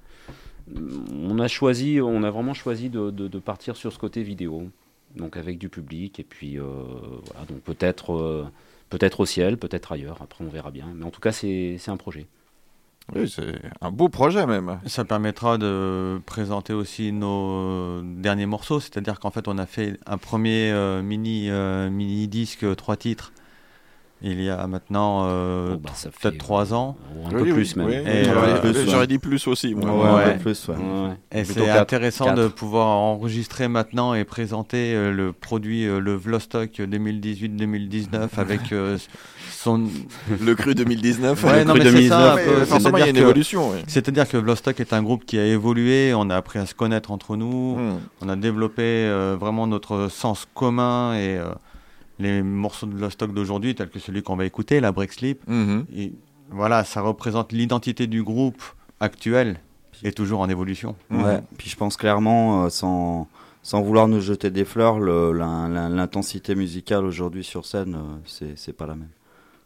S12: On a choisi, on a vraiment choisi de, de- de partir sur ce côté vidéo, donc avec du public et puis euh, voilà, donc peut-être euh, peut-être au ciel, peut-être ailleurs. Après, on verra bien. Mais en tout cas, c'est c'est un projet.
S7: Oui, c'est un beau projet même.
S13: Ça permettra de présenter aussi nos derniers morceaux, c'est-à-dire qu'en fait on a fait un premier euh, mini, euh, mini disque, euh, trois titres, il y a maintenant euh,
S12: Oh, bah, ça
S13: peut-être
S12: fait,
S13: trois ans.
S12: ou un peu plus même.
S7: oui,
S13: Et,
S7: j'aurais,
S13: euh,
S7: dit, j'aurais dit plus aussi. Moi.
S13: Ouais,
S7: Ouais.
S13: ouais.
S11: plus, ouais.
S12: Ouais.
S13: Et
S12: Plutôt
S13: c'est
S12: quatre,
S13: intéressant
S12: quatre.
S13: de pouvoir enregistrer maintenant et présenter euh, le produit, euh, le Vlostock deux mille dix-huit deux mille dix-neuf avec euh, son...
S7: Le cru deux mille dix-neuf.
S13: Ouais,
S7: le
S13: non,
S7: cru
S13: mais c'est ça,
S7: ouais,
S13: un peu.
S7: forcément, il y a une
S13: C'est-à-dire que-
S7: évolution. Ouais.
S13: C'est-à-dire que Vlostock est un groupe qui a évolué, on a appris à se connaître entre nous,
S7: Mm.
S13: on a développé euh, vraiment notre sens commun et euh, les morceaux de Vlostock d'aujourd'hui, tels que celui qu'on va écouter, la Break Sleep,
S7: Mm-hmm.
S13: et voilà, ça représente l'identité du groupe actuel et toujours en évolution.
S11: Ouais, puis je pense clairement, euh, sans, sans vouloir nous jeter des fleurs, le- la- la- l'intensité musicale aujourd'hui sur scène, euh, c'est c'est pas la même.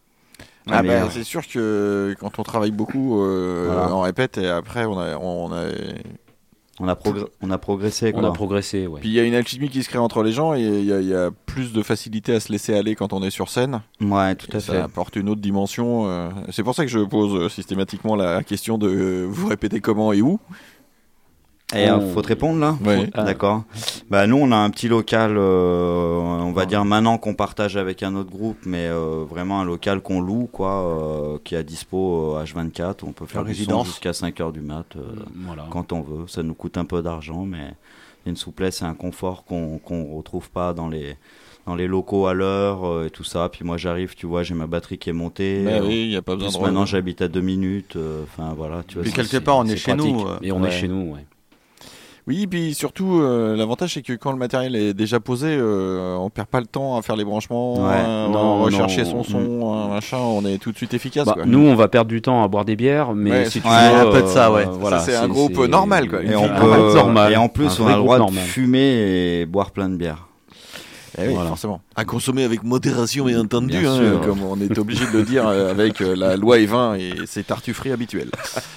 S7: Ah
S11: Mais,
S7: ben,
S11: euh,
S7: c'est sûr que quand on travaille beaucoup, euh,
S11: Voilà.
S7: on répète et après on a, on a...
S11: on a, progr- on a progressé.
S12: On
S11: quoi.
S12: a progressé, ouais.
S7: Puis il y a une alchimie qui se crée entre les gens et il y, a- il y a plus de facilité à se laisser aller quand on est sur scène.
S11: Ouais, tout
S7: Et
S11: à
S7: ça
S11: fait.
S7: apporte une autre dimension. euh, C'est pour ça que je pose euh, systématiquement la question de euh, vous répétez comment et où.
S11: Et euh,
S12: On-
S11: faut te répondre là
S7: Ouais.
S11: Ah. D'accord. Bah nous on a un petit local, euh, on va dire maintenant qu'on partage avec un autre groupe, mais euh, vraiment un local qu'on loue quoi, euh, qui est à dispo euh, H vingt-quatre. On peut faire
S13: En
S11: du son
S13: résidence.
S11: jusqu'à cinq heures du mat euh,
S12: Voilà.
S11: quand on veut. Ça nous coûte un peu d'argent, mais il y a une souplesse et un confort qu'on qu'on retrouve pas dans les dans les locaux à l'heure euh, et tout ça. Puis moi j'arrive, tu vois, j'ai ma batterie qui est montée.
S7: Bah
S11: euh,
S7: oui, il y a pas besoin
S11: plus
S7: de
S11: maintenant
S7: re-
S11: j'habite à deux minutes. euh, Enfin voilà, tu vois.
S13: Puis
S11: c'est-
S13: quelque
S11: c'est-
S13: part, on est
S12: C'est
S13: chez
S12: pratique.
S13: nous. euh,
S12: Et on
S11: ouais.
S12: est chez nous, ouais.
S7: Oui, puis surtout, euh, l'avantage c'est que quand le matériel est déjà posé, euh, on perd pas le temps à faire les branchements,
S11: Ouais.
S7: à
S12: Non,
S7: rechercher
S12: non.
S7: son son, un machin, on est tout de suite efficace.
S12: Bah,
S7: quoi.
S12: nous, on va perdre du temps à boire des bières, mais
S7: Ouais,
S12: si tu
S11: ouais,
S12: veux,
S11: un peu de ça, ouais.
S12: euh, voilà,
S7: Ça, c'est un groupe normal, quoi.
S11: Et on
S12: Un
S11: peut,
S12: groupe normal.
S11: et en plus,
S12: Un
S11: on
S12: vrai
S11: a le
S12: groupe
S11: droit de
S12: normal.
S11: fumer et boire plein de bière.
S7: Eh oui,
S12: Voilà.
S7: forcément. À consommer avec modération, bien entendu,
S11: Bien
S7: hein,
S11: sûr.
S7: comme on est obligé de le dire euh, avec euh, la loi E vingt et ses tartufferies habituelles.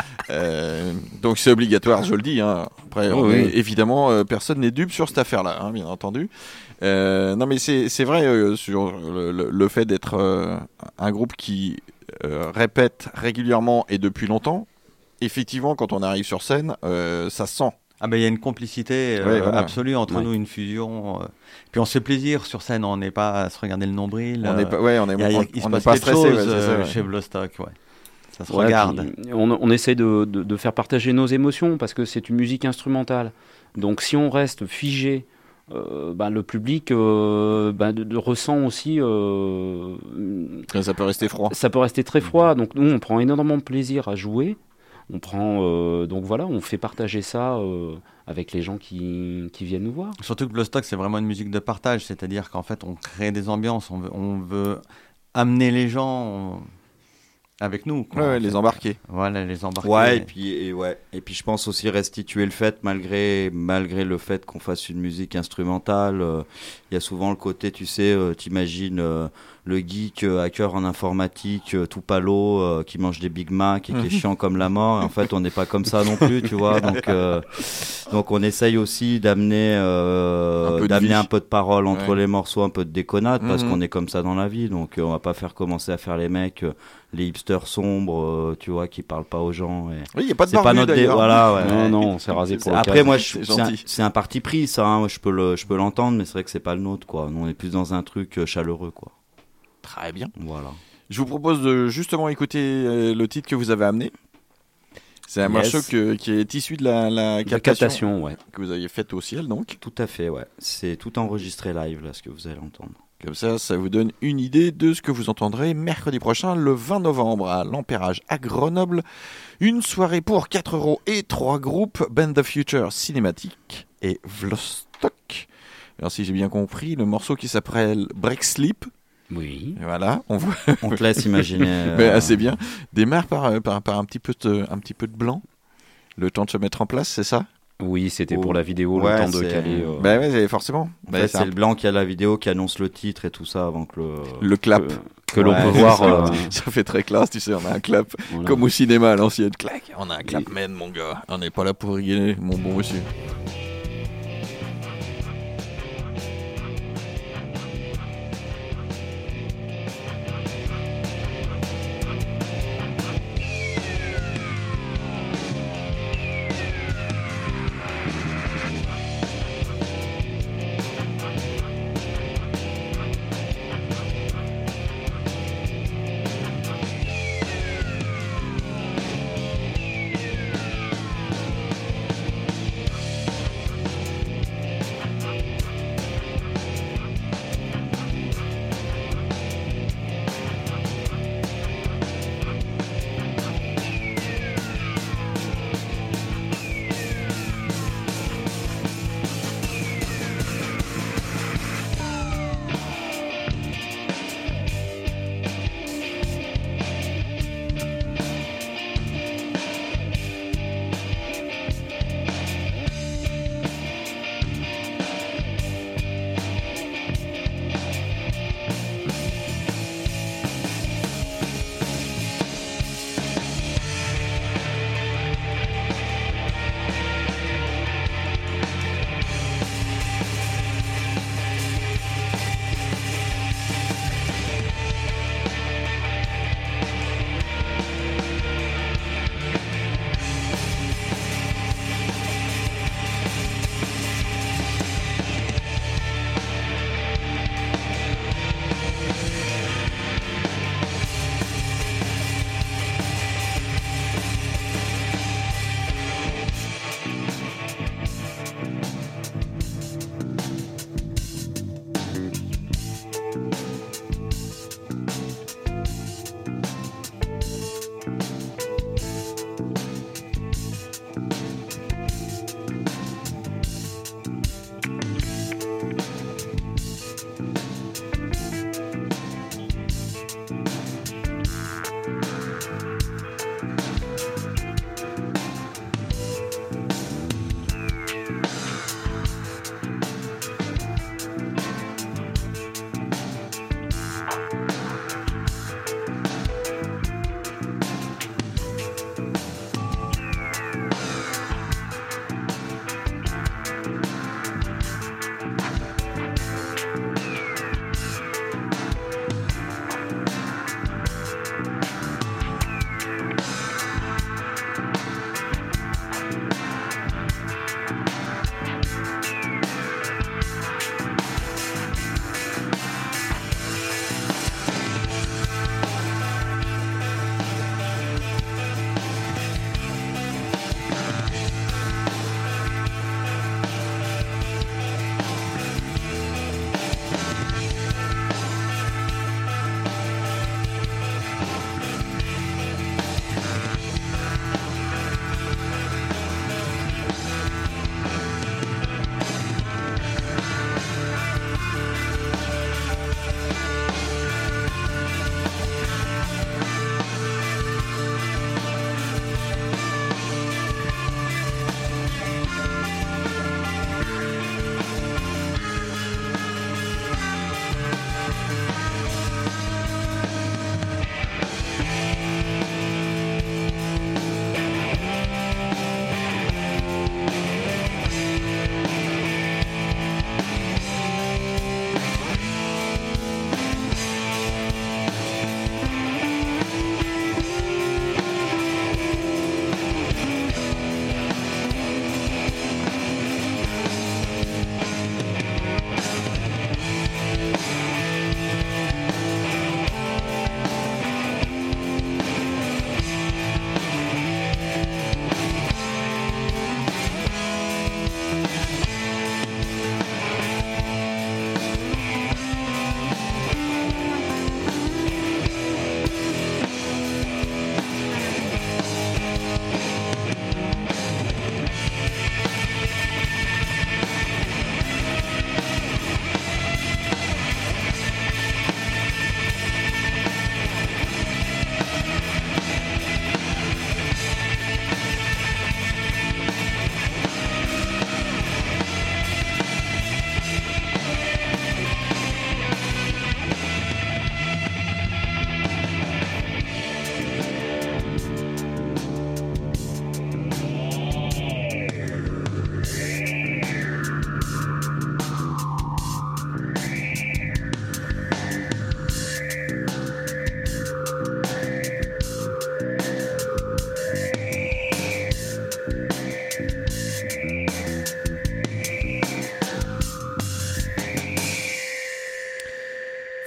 S7: Euh, donc c'est obligatoire, je le dis. Hein. Après, on
S12: Oui,
S7: est-
S12: oui.
S7: évidemment, euh, personne n'est dupe sur cette affaire-là, hein, bien entendu. Euh, non, mais c'est c'est vrai euh, sur le, le- le fait d'être euh, un groupe qui euh, répète régulièrement et depuis longtemps. Effectivement, quand on arrive sur scène, euh, ça se sent.
S13: Ah ben il y a une complicité euh,
S7: Ouais, voilà.
S13: absolue entre
S12: Ouais.
S13: nous, une fusion. euh. Puis on se fait plaisir sur scène, on n'est pas à se regarder le nombril.
S7: On
S13: euh,
S7: n'est pas, ouais, on est,
S13: il y a- il y a-
S7: on-
S13: il se
S7: on n'est
S13: passe
S7: pas
S13: quelque
S7: stressé
S13: chose
S7: ouais, c'est ça,
S13: euh,
S7: ouais.
S13: chez Vlostock, ouais. Ça se
S12: Ouais,
S13: regarde.
S12: puis on, on essaie de, de, de faire partager nos émotions parce que c'est une musique instrumentale. Donc si on reste figé, euh, bah, le public euh, bah, de, de ressent aussi. euh,
S7: Ça peut rester froid.
S12: Ça peut rester très froid. Donc nous, on prend énormément de plaisir à jouer. On prend, euh, donc voilà, on fait partager ça euh, avec les gens qui, qui viennent nous voir.
S13: Surtout que Vlostock, c'est vraiment une musique de partage, c'est-à-dire qu'en fait, on crée des ambiances, on veut, on veut amener les gens avec nous. quoi,
S7: Ouais, ouais,
S13: en
S7: les
S13: fait.
S7: embarquer.
S13: Voilà, les embarquer.
S11: Ouais, et puis, et ouais. et puis je pense aussi restituer le fait, malgré, malgré le fait qu'on fasse une musique instrumentale, euh, il y a souvent le côté, tu sais, euh, t'imagines euh, le geek euh, hacker en informatique, euh, tout palo, euh, qui mange des Big Mac et qui est chiant comme la mort. Et en fait, on n'est pas comme ça non plus, tu vois. Donc, euh, donc on essaye aussi d'amener euh,
S7: Un peu de
S11: d'amener
S7: vie.
S11: un peu de parole entre
S7: Ouais.
S11: les morceaux, un peu de déconnade, parce
S7: Mhm.
S11: qu'on est comme ça dans la vie. Donc euh, on va pas faire commencer à faire les mecs, euh, les hipsters sombres, euh, tu vois, qui parlent pas aux gens. Et...
S7: Oui, il n'y a pas de
S11: C'est pas
S7: barbu
S11: notre dé-
S7: d'ailleurs.
S11: voilà, ouais.
S12: Non, non, on s'est rasé pour le
S11: Après,
S12: cas.
S11: moi, je-
S7: C'est
S11: c'est un,
S7: gentil.
S11: c'est un parti pris, ça. hein. Je peux le, je peux l'entendre, mais c'est vrai que c'est pas le nôtre, quoi. Nous, on est plus dans un truc euh, chaleureux, quoi.
S7: Très bien.
S11: Voilà.
S7: Je vous propose de justement écouter euh, le titre que vous avez amené. C'est un
S11: Yes.
S7: morceau que- qui est issu de la, la
S12: La
S7: captation,
S12: captation, ouais.
S7: que vous aviez faite au ciel, donc.
S11: Tout à fait, ouais. C'est tout enregistré live, là, ce que vous allez entendre.
S7: Comme ça, ça vous donne une idée de ce que vous entendrez mercredi prochain, le vingt novembre, à l'Empérage à Grenoble. Une soirée pour quatre euros et trois groupes, Band of Future Cinématique et Vlostock. Alors si j'ai bien compris, le morceau qui s'appelle Break Sleep,
S12: Oui.
S7: voilà, on voit
S11: On te laisse imaginer. euh,
S7: mais assez bien, démarre par, euh, par, par un, petit peu de, un petit peu de blanc. Le temps de se mettre en place, c'est ça?
S12: Oui, c'était
S11: Oh.
S12: pour la vidéo,
S11: Ouais,
S12: le temps de
S11: c'est-
S12: caler. euh,
S7: Bah ouais, forcément.
S11: En
S7: Bah,
S11: fait,
S7: c'est
S11: c'est
S7: un-
S11: le blanc qui a la vidéo, qui annonce le titre et tout ça avant que le.
S7: le clap.
S12: que, que l'on
S11: Ouais,
S12: peut
S11: c'est
S12: voir.
S7: ça,
S12: euh,
S7: ça fait très classe, tu sais, on a un clap.
S12: voilà.
S7: Comme au cinéma à l'ancienne, clac, on a un clapman, mon gars. On n'est pas là pour rigoler, mon bon monsieur.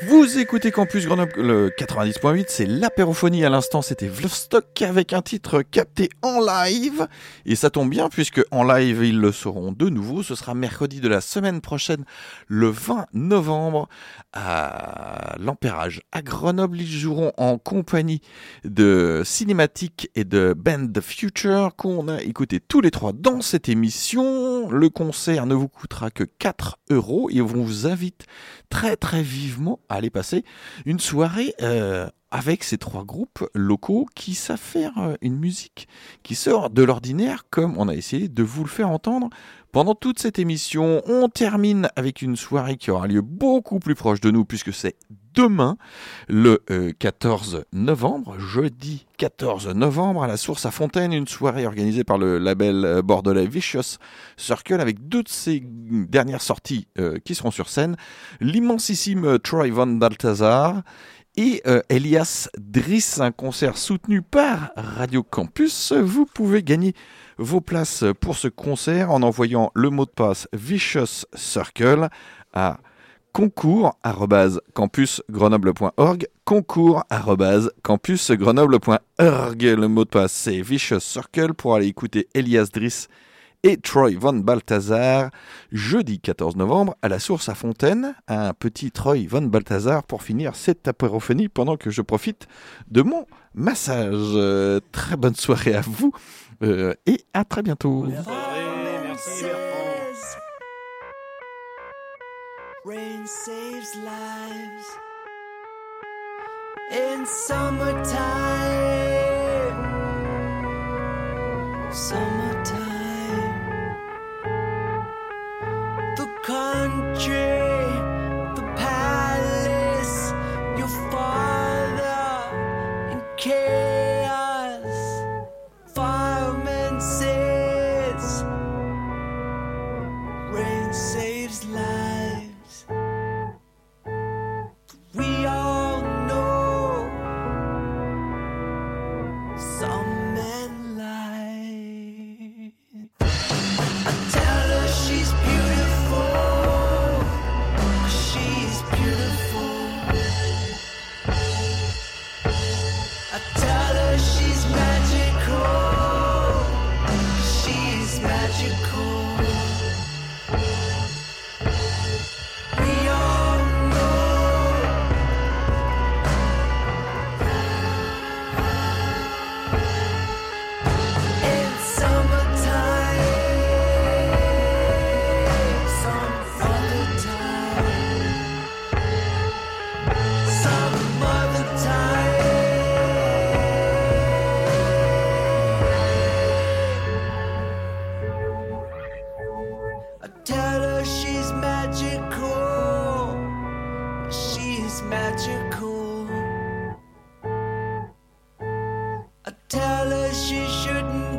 S7: Vous écoutez Campus Grenoble le quatre-vingt-dix point huit, c'est l'apérophonie. À l'instant, c'était Vlovstock avec un titre capté en live. Et ça tombe bien puisque en live, ils le seront de nouveau. Ce sera mercredi de la semaine prochaine, le vingt novembre, à l'Empérage. À Grenoble, ils joueront en compagnie de Cinématique et de Band The Future qu'on a écouté tous les trois dans cette émission. Le concert ne vous coûtera que quatre euros et on vous invite très très vivement à aller passer une soirée euh, avec ces trois groupes locaux qui savent faire euh, une musique qui sort de l'ordinaire, comme on a essayé de vous le faire entendre pendant toute cette émission. On termine avec une soirée qui aura lieu beaucoup plus proche de nous puisque c'est demain, le euh, quatorze novembre, jeudi quatorze novembre, à la Source à Fontaine, une soirée organisée par le label euh, bordelais Vicious Circle avec deux de ses dernières sorties euh, qui seront sur scène, l'immensissime Troy Van Balthazar et euh, Elias Driss, un concert soutenu par Radio Campus. Vous pouvez gagner vos places pour ce concert en envoyant le mot de passe Vicious Circle à concours arobase campus grenoble point org, concours arobase campus grenoble point org. Le mot de passe c'est Vicious Circle pour aller écouter Elias Driss et Troy Van Balthazar jeudi quatorze novembre à la Source à Fontaine. Un petit Troy Van Balthazar pour finir cette apérophonie pendant que je profite de mon massage. Euh, très bonne soirée à vous euh, et à très bientôt.
S3: Merci Bertrand. Rain saves lives in summertime. Summertime. The country, the palace, your father in chaos. Fireman says rain saves lives. We all know some men lie. I tell her she's beautiful, she's beautiful. I tell her she's magical, she's magical. We all know in summertime, some other time, some other time. I tell her she's magical, she's magical. I tell her she shouldn't